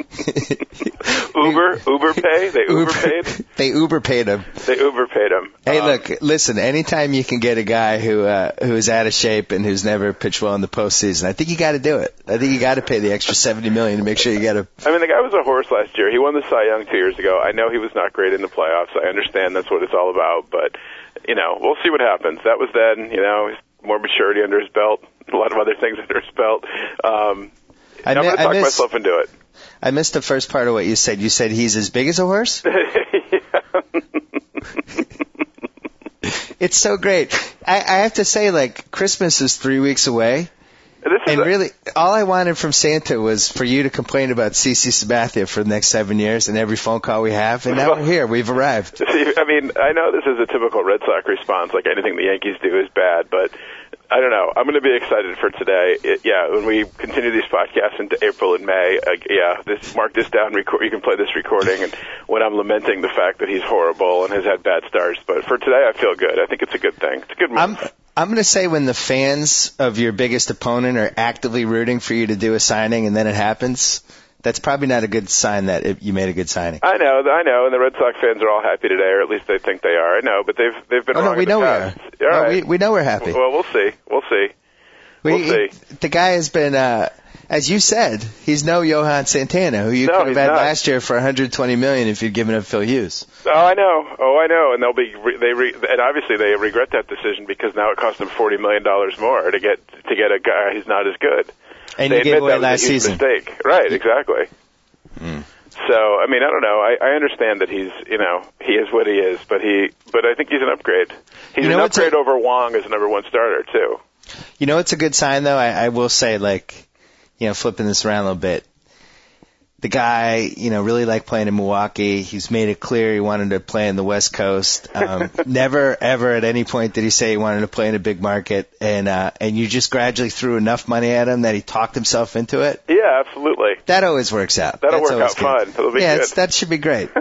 Uber pay? They overpaid? They overpaid him. They overpaid him. Hey, look, listen, anytime you can get a guy who is out of shape and who's never pitched well in the postseason, I think you got to do it. I think you got to pay the extra $70 million to make sure you get him. I mean, the guy was a horse last year. He won the Cy Young 2 years ago. I know he was not great in the playoffs. I understand that's what it's all about, but, we'll see what happens. That was then, more maturity under his belt, a lot of other things under his belt. I'm going to talk myself into it. I missed the first part of what you said. You said he's as big as a horse? It's so great. I have to say, Christmas is 3 weeks away. Really, all I wanted from Santa was for you to complain about CC Sabathia for the next 7 years and every phone call we have, and now we're here. We've arrived. See, I mean, I know this is a typical Red Sox response, like anything the Yankees do is bad, but I don't know. I'm going to be excited for today. When we continue these podcasts into April and May, mark this down. You can play this recording, and when I'm lamenting the fact that he's horrible and has had bad starts. But for today, I feel good. I think it's a good thing. It's a good move. I'm going to say when the fans of your biggest opponent are actively rooting for you to do a signing and then it happens, that's probably not a good sign that you made a good signing. I know, and the Red Sox fans are all happy today, or at least they think they are. I know, but they've been wrong. We know we are. All right. We know we're happy. Well, we'll see. We'll see. The guy has been, as you said, he's no Johan Santana, who you could have had last year for $120 million if you'd given up Phil Hughes. Oh, I know, and and obviously they regret that decision because now it cost them $40 million more to get a guy who's not as good. And you gave away last season. Mistake. Right, exactly. So, I mean, I don't know. I understand that he is what he is, but I think he's an upgrade. He's an upgrade over Wong as a number one starter too. You know, it's a good sign though. I will say, flipping this around a little bit. The guy, really liked playing in Milwaukee. He's made it clear he wanted to play in the West Coast. Never, ever at any point did he say he wanted to play in a big market. And you just gradually threw enough money at him that he talked himself into it. Yeah, absolutely. That always works out. That'll work out fine. It'll be good. That should be great.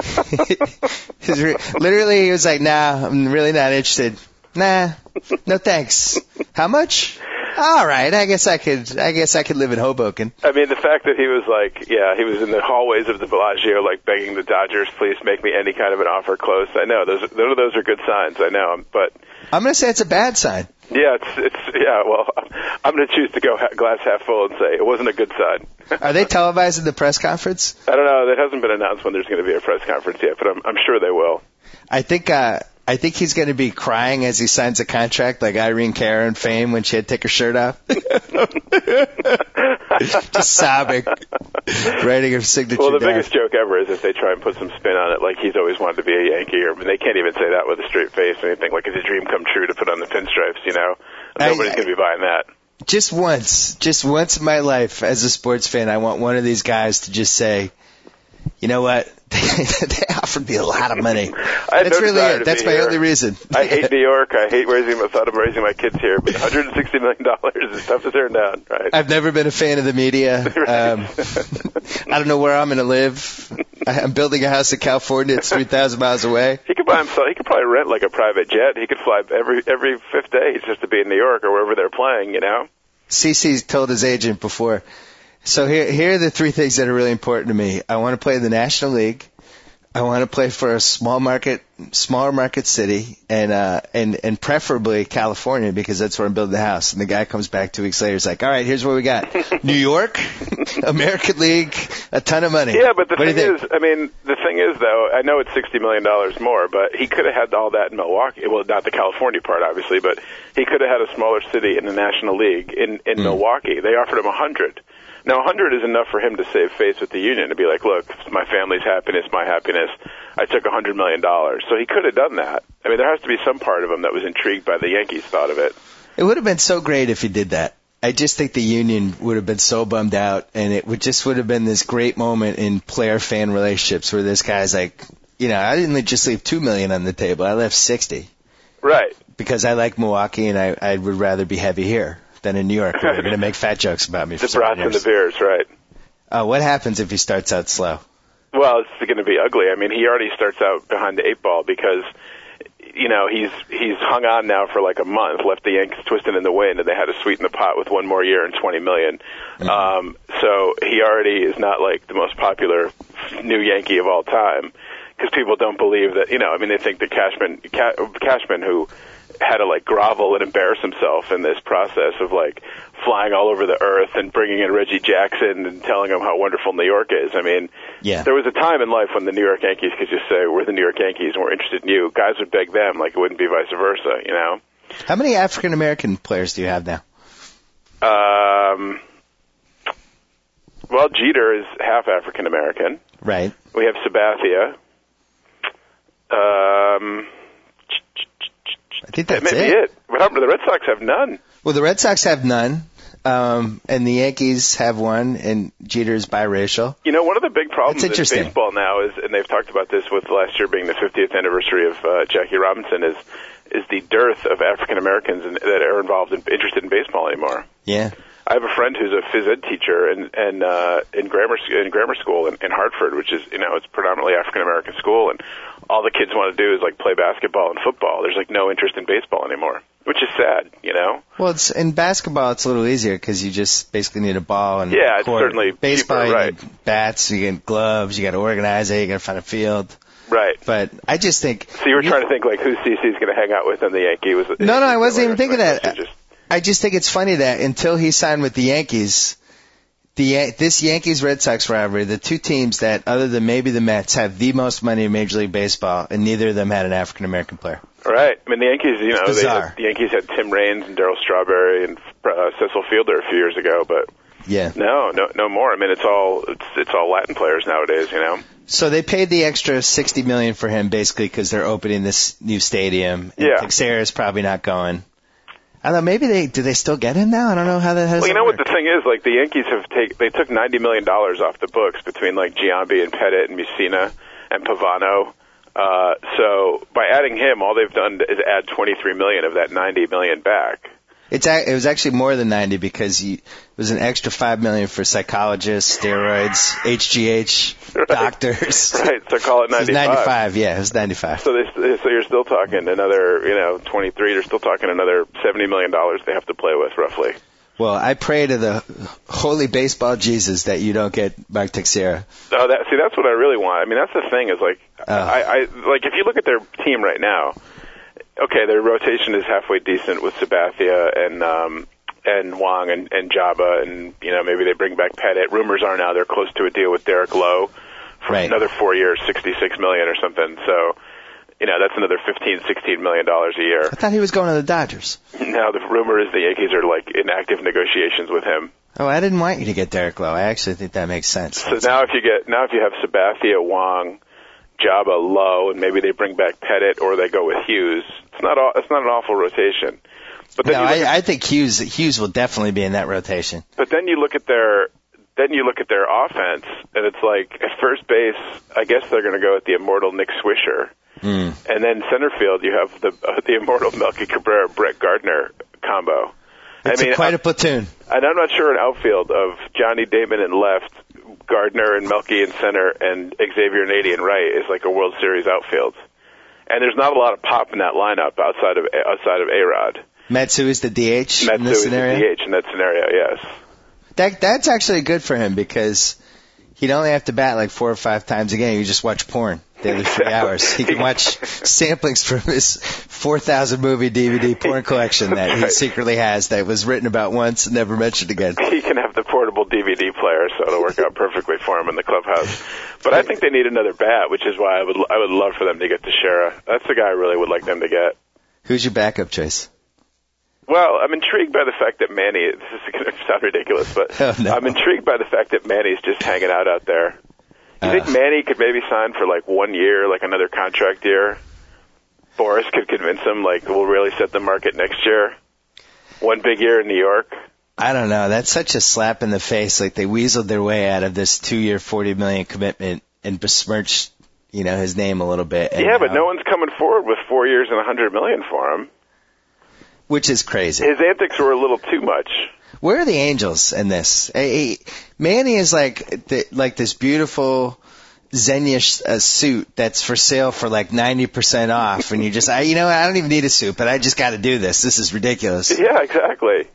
Literally, he was like, nah, I'm really not interested. Nah, no thanks. How much? All right, I guess I could live in Hoboken. I mean, the fact that he was he was in the hallways of the Bellagio, begging the Dodgers, please make me any kind of an offer close. I know those are good signs. I know, but I'm going to say it's a bad sign. Yeah, well, I'm going to choose to go glass half full and say it wasn't a good sign. Are they televising the press conference? I don't know. That hasn't been announced when there's going to be a press conference yet, but I'm sure they will. I think he's going to be crying as he signs a contract like Irene Cara in Fame when she had to take her shirt off. Just sobbing, writing her signature Well, the down. biggest joke ever is if they try and put some spin on it, like he's always wanted to be a Yankee, or they can't even say that with a straight face or anything. Like it's a dream come true to put on the pinstripes, Nobody's going to be buying that. Just once in my life as a sports fan, I want one of these guys to just say, you know what? They offered me a lot of money. That's really it. That's my only reason. I hate New York. I thought of raising my kids here, but $160 million is tough to turn down, right? I've never been a fan of the media. I don't know where I'm going to live. I'm building a house in California. It's 3,000 miles away. He could buy himself. He could probably rent like a private jet. He could fly every fifth day just to be in New York or wherever they're playing, CC's told his agent before. So here are the three things that are really important to me. I want to play in the National League. I want to play for a smaller market city, and preferably California because that's where I'm building the house. And the guy comes back 2 weeks later. He's like, all right, here's what we got: New York, American League, a ton of money. Yeah, but the thing is, though, I know it's $60 million more, but he could have had all that in Milwaukee. Well, not the California part, obviously, but he could have had a smaller city in the National League in Milwaukee. They offered him 100. Now, 100 is enough for him to save face with the union, to be like, look, it's my family's happiness, my happiness. I took $100 million. So he could have done that. I mean, there has to be some part of him that was intrigued by the Yankees thought of it. It would have been so great if he did that. I just think the union would have been so bummed out, and it would have been this great moment in player-fan relationships where this guy's like, I didn't just leave $2 million on the table. I left 60. Right. Because I like Milwaukee, and I would rather be heavy here than in New York. They're going to make fat jokes about me. The brats and the beers, right? What happens if he starts out slow? Well, it's going to be ugly. I mean, he already starts out behind the 8 ball because, he's hung on now for like a month, left the Yankees twisting in the wind, and they had to sweeten the pot with one more year and $20 million. Mm-hmm. So he already is not like the most popular new Yankee of all time because people don't believe that, they think that Cashman, who had to grovel and embarrass himself in this process of flying all over the earth and bringing in Reggie Jackson and telling him how wonderful New York is. I mean, There was a time in life when the New York Yankees could just say, we're the New York Yankees and we're interested in you. Guys would beg them like it wouldn't be vice versa, How many African American players do you have now? Well, Jeter is half African American. Right. We have Sabathia. I think that's maybe it. But the Red Sox have none. Well, the Red Sox have none. And the Yankees have one, and Jeter's biracial. You know, one of the big problems in interesting. baseball now is, and they've talked about this with last year being the 50th anniversary of Jackie Robinson, is the dearth of African Americans that are involved in interested in baseball anymore. Yeah. I have a friend who's a phys ed teacher in grammar school in Hartford, which is, you know, it's predominantly African American school, and all the kids want to do is like play basketball and football. There's like no interest in baseball anymore, which is sad, you know. Well, it's in basketball it's a little easier because you just basically need a ball and yeah, it's court. certainly Baseball, cheaper, right? You need bats, you get gloves, you got to organize it, you got to find a field. Right. But I just think. So you were trying to think like who CC's going to hang out with in the Yankee? No, I wasn't even thinking that. I just think it's funny that until he signed with the Yankees, this Yankees-Red Sox rivalry, the two teams that, other than maybe the Mets, have the most money in Major League Baseball, and neither of them had an African-American player. Right. I mean, the Yankees, you know, the Yankees had Tim Raines and Darryl Strawberry and Cecil Fielder a few years ago, but yeah, no more. I mean, it's all Latin players nowadays, you know. So they paid the extra $60 million for him basically because they're opening this new stadium. And yeah. Teixeira's probably not going. I don't know. Maybe do they still get him now? I don't know how that has. Well, you know work. what the thing is, like the Yankees they took $90 million off the books between like Giambi and Pettit and Mussina and Pavano. So by adding him, all they've done is add $23 million of that $90 million back. It was actually more than 90 because it was an extra $5 million for psychologists, steroids, HGH, right. doctors. Right, so call it 95. It was 95, yeah, it was 95. So you're still talking another, 23. You're still talking another $70 million they have to play with, roughly. Well, I pray to the holy baseball Jesus that you don't get Mark Teixeira. Oh, that's what I really want. I mean, that's the thing is like, I like if you look at their team right now. Okay, their rotation is halfway decent with Sabathia and Wong and Jabba, and you know maybe they bring back Pettit. Rumors are now they're close to a deal with Derek Lowe for another 4 years, $66 million or something. So, you know that's another $15-16 million a year. I thought he was going to the Dodgers. Now the rumor is the Yankees are like in active negotiations with him. Oh, I didn't want you to get Derek Lowe. I actually think that makes sense. So now if you have Sabathia, Wong, Jabba, Lowe, and maybe they bring back Pettit or they go with Hughes. It's not an awful rotation. But then I think Hughes will definitely be in that rotation. But then you look at their offense, and it's like at first base, I guess they're going to go with the immortal Nick Swisher, and then center field you have the immortal Melky Cabrera Brett Gardner combo. It's quite a platoon. And I'm not sure an outfield of Johnny Damon in left, Gardner and Melky in center, and Xavier Nady in right is like a World Series outfield. And there's not a lot of pop in that lineup outside of A-Rod. Metsu is the DH in this scenario? Metsu is the DH in that scenario, yes. That's actually good for him because he'd only have to bat like 4 or 5 times a game. You just watch porn the other 3 hours. He can watch samplings from his 4,000 movie DVD porn collection that he secretly has that was written about once and never mentioned again. He can have the portable DVD player, so it'll work out perfectly for him in the clubhouse. But I think they need another bat, which is why I would love for them to get Teixeira. That's the guy I really would like them to get. Who's your backup choice? Well, I'm intrigued by the fact that Manny, this is going to sound ridiculous, but I'm intrigued by the fact that Manny's just hanging out there. You think Manny could maybe sign for like 1 year, like another contract year? Boris could convince him, like, we'll really set the market next year? 1 big year in New York? I don't know. That's such a slap in the face. Like, they weaseled their way out of this 2-year, $40 million commitment and besmirched, his name a little bit. And but no one's coming forward with 4 years and $100 million for him. Which is crazy. His antics were a little too much. Where are the Angels in this? Manny is like this beautiful Zennish suit that's for sale for like 90% off, and you just, I don't even need a suit, but I just got to do this. This is ridiculous. Yeah, exactly.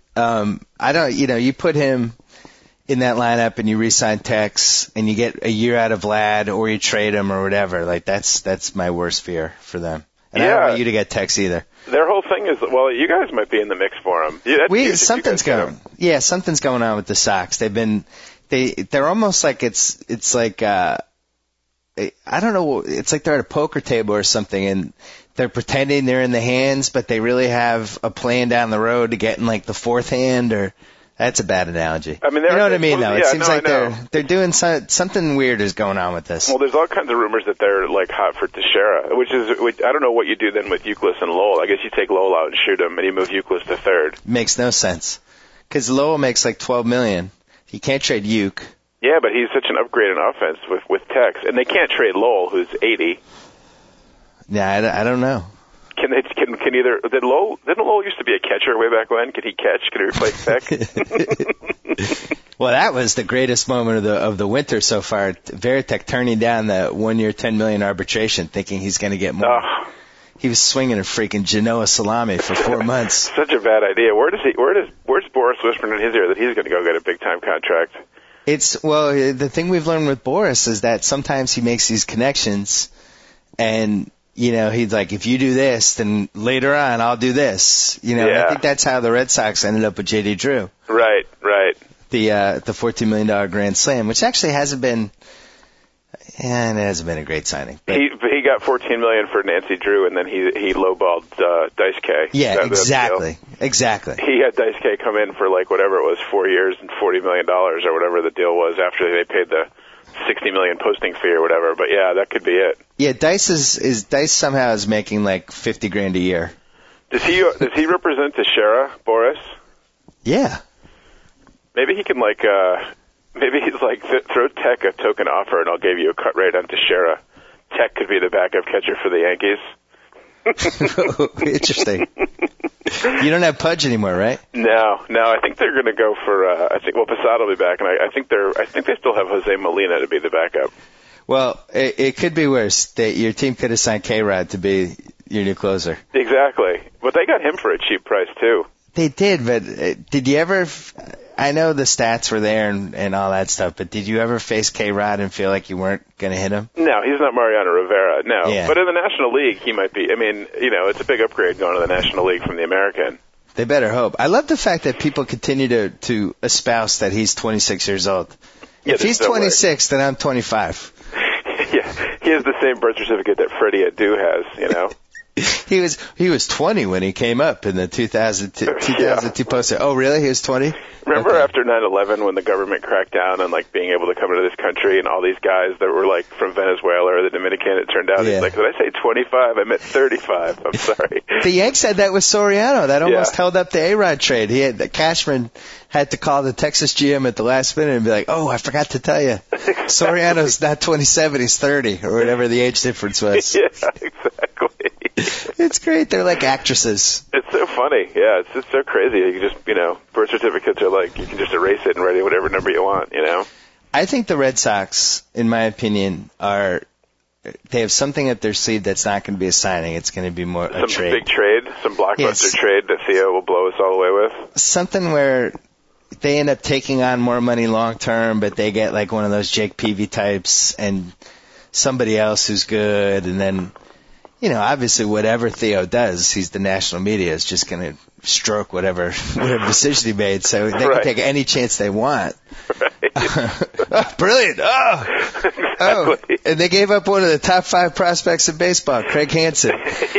You put him in that lineup and you re-sign Tex and you get a year out of Vlad or you trade him or whatever. Like that's my worst fear for them. And I don't want you to get Tex either. Their whole thing is, well, you guys might be in the mix for him. Something's going on with the Sox. They're almost like it's like, I don't know, it's like they're at a poker table or something and they're pretending they're in the hands, but they really have a plan down the road to get in like the fourth hand or, that's a bad analogy. I mean, you know what I mean, though? It seems like they're doing something weird is going on with this. Well, there's all kinds of rumors that they're like hot for Teixeira, which I don't know what you do then with Youkilis and Lowell. I guess you take Lowell out and shoot him, and you move Youkilis to third. Makes no sense. because Lowell makes like $12 million. You can't trade Uke. Yeah, but he's such an upgrade in offense with Tex, and they can't trade Lowell, who's 80. Yeah, I don't know. Can either didn't Lowell used to be a catcher way back when? Can he catch? Can he replace Tex? Well, that was the greatest moment of the winter so far. Veritek turning down the 1-year, $10 million arbitration, thinking he's going to get more. Oh. He was swinging a freaking Genoa salami for 4 months. Such a bad idea. Where's Boris whispering in his ear that he's going to go get a big time contract? The thing we've learned with Boris is that sometimes he makes these connections, and he's like, if you do this, then later on I'll do this. I think that's how the Red Sox ended up with J.D. Drew. Right. The $14 million Grand Slam, which actually hasn't been a great signing. But he got $14 million for Nancy Drew, and then he lowballed Dice K. Yeah, exactly. He had Dice K come in for like whatever it was, 4 years and $40 million or whatever the deal was after they paid the $60 million posting fee or whatever. But yeah, that could be it. Yeah, Dice somehow is making like $50,000 a year. Does he represent Teixeira, Boris? Yeah. Maybe he can maybe he's like, throw Tech a token offer and I'll give you a cut rate on Teixeira. Tech could be the backup catcher for the Yankees. Interesting. You don't have Pudge anymore, right? No. I think they're going to go for. Posada will be back, and I think they still have Jose Molina to be the backup. Well, it could be worse. Your team could have signed K-Rod to be your new closer. Exactly, but they got him for a cheap price too. They did, but did you ever? I know the stats were there and all that stuff, but did you ever face K-Rod and feel like you weren't going to hit him? No, he's not Mariano Rivera. No, yeah. But in the National League, he might be. I mean, it's a big upgrade going to the National League from the American. They better hope. I love the fact that people continue to espouse that he's 26 years old. Yeah, if he's 26, then I'm 25. Yeah, he has the same birth certificate that Freddie Adu has. He was 20 when he came up in the 2002 poster. Oh, really? He was 20? Remember after 9/11 when the government cracked down on being able to come into this country and all these guys that were from Venezuela or the Dominican, it turned out he's like, did I say 25? I meant 35. I'm sorry. The Yanks had that with Soriano. That almost held up the A-Rod trade. Cashman had to call the Texas GM at the last minute and be like, oh, I forgot to tell you. Soriano's not 27, he's 30, or whatever the age difference was. Yeah, exactly. It's great. They're like actresses. It's so funny. Yeah, it's just so crazy. You can just, birth certificates are like, you can just erase it and write whatever number you want, I think the Red Sox, in my opinion, they have something up their sleeve that's not going to be a signing. It's going to be more a trade. Some big trade, some blockbuster trade that Theo will blow us all away with. Something where they end up taking on more money long term, but they get like one of those Jake Peavy types and somebody else who's good, and then, obviously whatever Theo does, he's the national media is just going to stroke whatever decision he made, so they can take any chance they want. Right. Brilliant! Exactly. And they gave up one of the top 5 prospects in baseball, Craig Hansen.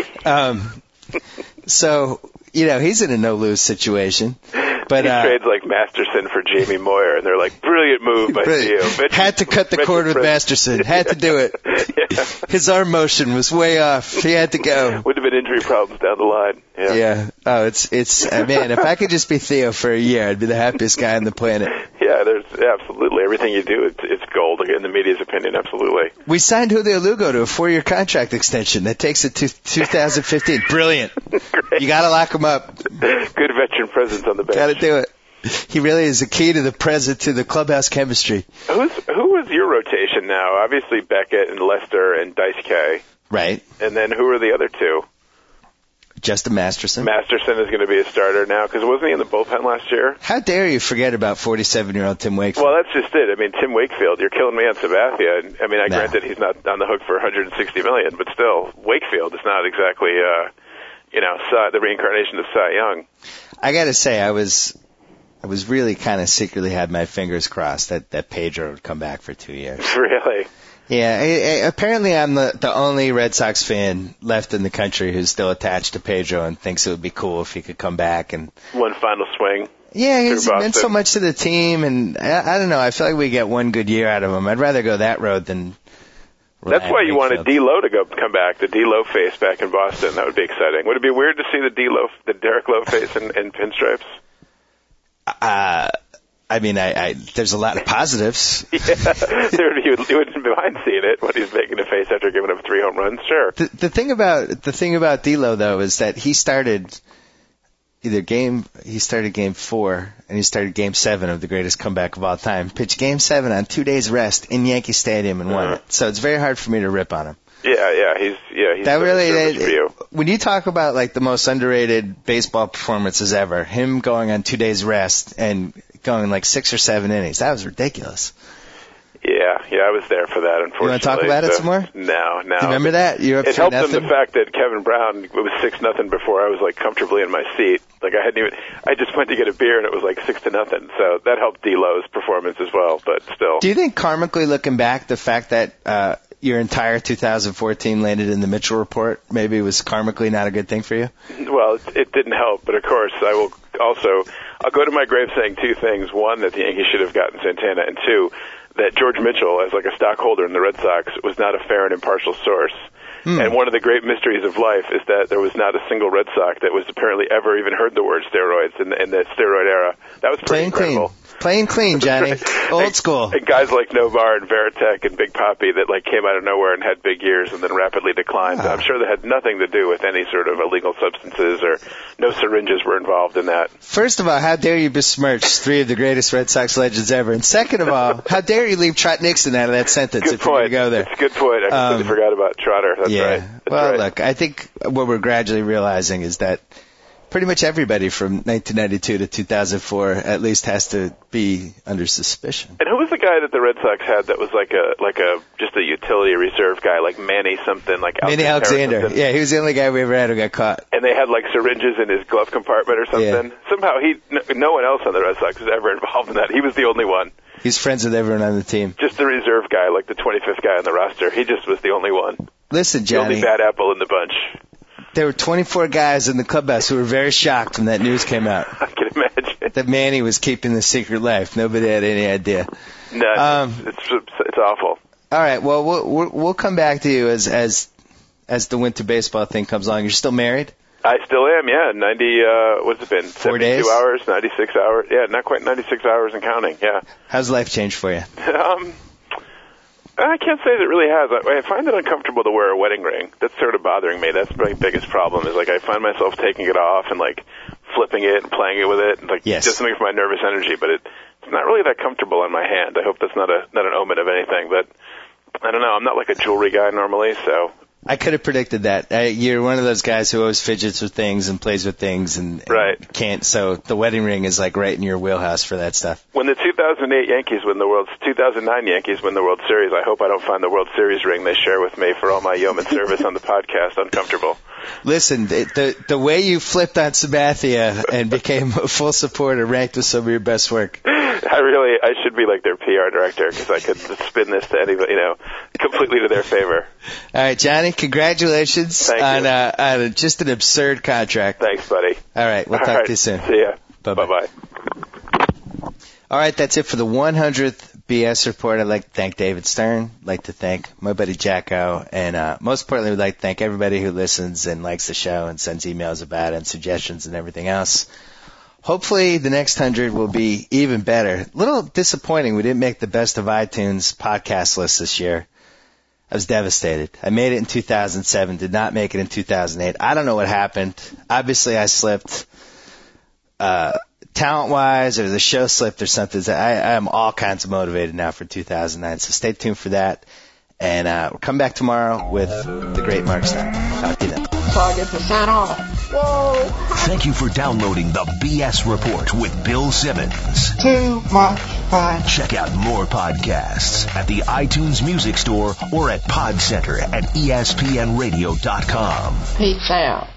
So, he's in a no-lose situation. But he trades like Masterson for Jamie Moyer, and they're like, brilliant move by Theo. Had to cut the cord with Masterson. Had to do it. Yeah. His arm motion was way off. He had to go. Would have been injury problems down the line. Yeah. Oh, it's man, if I could just be Theo for a year, I'd be the happiest guy on the planet. Yeah, there's absolutely everything you do, it's gold in the media's opinion, absolutely. We signed Julio Lugo to a 4-year contract extension that takes it to 2015. Brilliant. You got to lock him up. Good veteran presence on the bench. Got to do it. He really is the key to the clubhouse chemistry. Who was your rotation now? Obviously Beckett and Lester and Dice K. Right. And then who are the other two? Justin Masterson. Masterson is going to be a starter now, because wasn't he in the bullpen last year? How dare you forget about 47-year-old Tim Wakefield? Well, that's just it. I mean, Tim Wakefield, you're killing me on Sabathia. I mean, granted he's not on the hook for $160 million, but still, Wakefield is not exactly, the reincarnation of Cy Young. I got to say, I was really kind of secretly had my fingers crossed that Pedro would come back for 2 years. Really? Yeah, apparently I'm the only Red Sox fan left in the country who's still attached to Pedro and thinks it would be cool if he could come back and one final swing. Yeah, he's meant so much to the team, and I don't know. I feel like we get one good year out of him. I'd rather go that road than. That's why you wanted D-Lo to come back, the D-Lo face back in Boston. That would be exciting. Would it be weird to see the Derek Lowe face in pinstripes? I mean, there's a lot of positives. Yeah, you wouldn't mind seeing it when he's making a face after giving up 3 home runs. Sure. The thing about D'Lo though is that he started game 4 and he started game 7 of the greatest comeback of all time. Pitched game 7 on 2 days rest in Yankee Stadium and won it. So it's very hard for me to rip on him. He's that really for you. When you talk about like the most underrated baseball performances ever, him going on 2 days rest and going like 6 or 7 innings, that was ridiculous. Yeah, I was there for that, unfortunately. You want to talk about it some more? No. Do you remember that? It helped him the fact that Kevin Brown, it was 6-0 before I was like comfortably in my seat. Like I just went to get a beer and it was like 6-0. So that helped D'Lo's performance as well, but still. Do you think karmically looking back, the fact that, your entire 2014 landed in the Mitchell report maybe was karmically not a good thing for you? Well, it didn't help, but of course I'll go to my grave saying 2 things. 1, that the Yankees should have gotten Santana, and 2, that George Mitchell, as like a stockholder in the Red Sox, was not a fair and impartial source. And one of the great mysteries of life is that there was not a single Red Sox that was apparently ever even heard the word steroids in the steroid era. That was pretty incredible. Plain clean, Johnny. Old school. And guys like Novar and Veritek and Big Papi that like came out of nowhere and had big years and then rapidly declined. I'm sure that had nothing to do with any sort of illegal substances, or no syringes were involved in that. First of all, how dare you besmirch 3 of the greatest Red Sox legends ever? And second of all, how dare you leave Trot Nixon out of that sentence if you're going to go there? That's a good point. I completely forgot about Trotter. That's right. Well, look, I think what we're gradually realizing is that pretty much everybody from 1992 to 2004 at least has to be under suspicion. And who was the guy that the Red Sox had that was like a just a utility reserve guy, like Manny something, like Manny Alexander? Yeah, he was the only guy we ever had who got caught. And they had like syringes in his glove compartment or something. Yeah. Somehow no one else on the Red Sox was ever involved in that. He was the only one. He's friends with everyone on the team. Just the reserve guy, like the 25th guy on the roster. He just was the only one. Listen, Johnny. The only bad apple in the bunch. There were 24 guys in the clubhouse who were very shocked when that news came out. I can imagine. That Manny was keeping the secret life. Nobody had any idea. No, it's awful. All right, well, we'll come back to you as the winter baseball thing comes along. You're still married? I still am, yeah. 90, what's it been? 4 days? 72 hours, 96 hours. Yeah, not quite 96 hours and counting, yeah. How's life changed for you? I can't say that it really has. I find it uncomfortable to wear a wedding ring. That's sort of bothering me. That's my biggest problem is, like, I find myself taking it off and, like, flipping it and playing it with it. And, like, just something for my nervous energy, but it's not really that comfortable on my hand. I hope that's not an omen of anything, but I don't know. I'm not like a jewelry guy normally, so. I could have predicted that. You're one of those guys who always fidgets with things and plays with things and can't. So the wedding ring is like right in your wheelhouse for that stuff. When the 2009 Yankees win the World Series, I hope I don't find the World Series ring they share with me for all my yeoman service on the podcast uncomfortable. Listen, the way you flipped on Sabathia and became a full supporter ranked with some of your best work. I should be like their PR director because I could spin this to anybody, completely to their favor. All right, Johnny, congratulations on just an absurd contract. Thanks, buddy. All right, we'll talk to you soon. See ya. Bye-bye. Bye-bye. All right, that's it for the 100th BS Report. I'd like to thank David Stern. I'd like to thank my buddy Jacko. And most importantly, we'd like to thank everybody who listens and likes the show and sends emails about it and suggestions and everything else. Hopefully the next 100 will be even better. A little disappointing we didn't make the Best of iTunes podcast list this year. I was devastated. I made it in 2007, did not make it in 2008. I don't know what happened. Obviously I slipped talent-wise, or the show slipped or something. I am all kinds of motivated now for 2009, so stay tuned for that. And we'll come back tomorrow with the great Mark Stein. Talk to you then. So I get to sign off. Whoa. Thank you for downloading the BS Report with Bill Simmons. Too much fun. Check out more podcasts at the iTunes Music Store or at PodCenter at ESPNRadio.com. Peace out.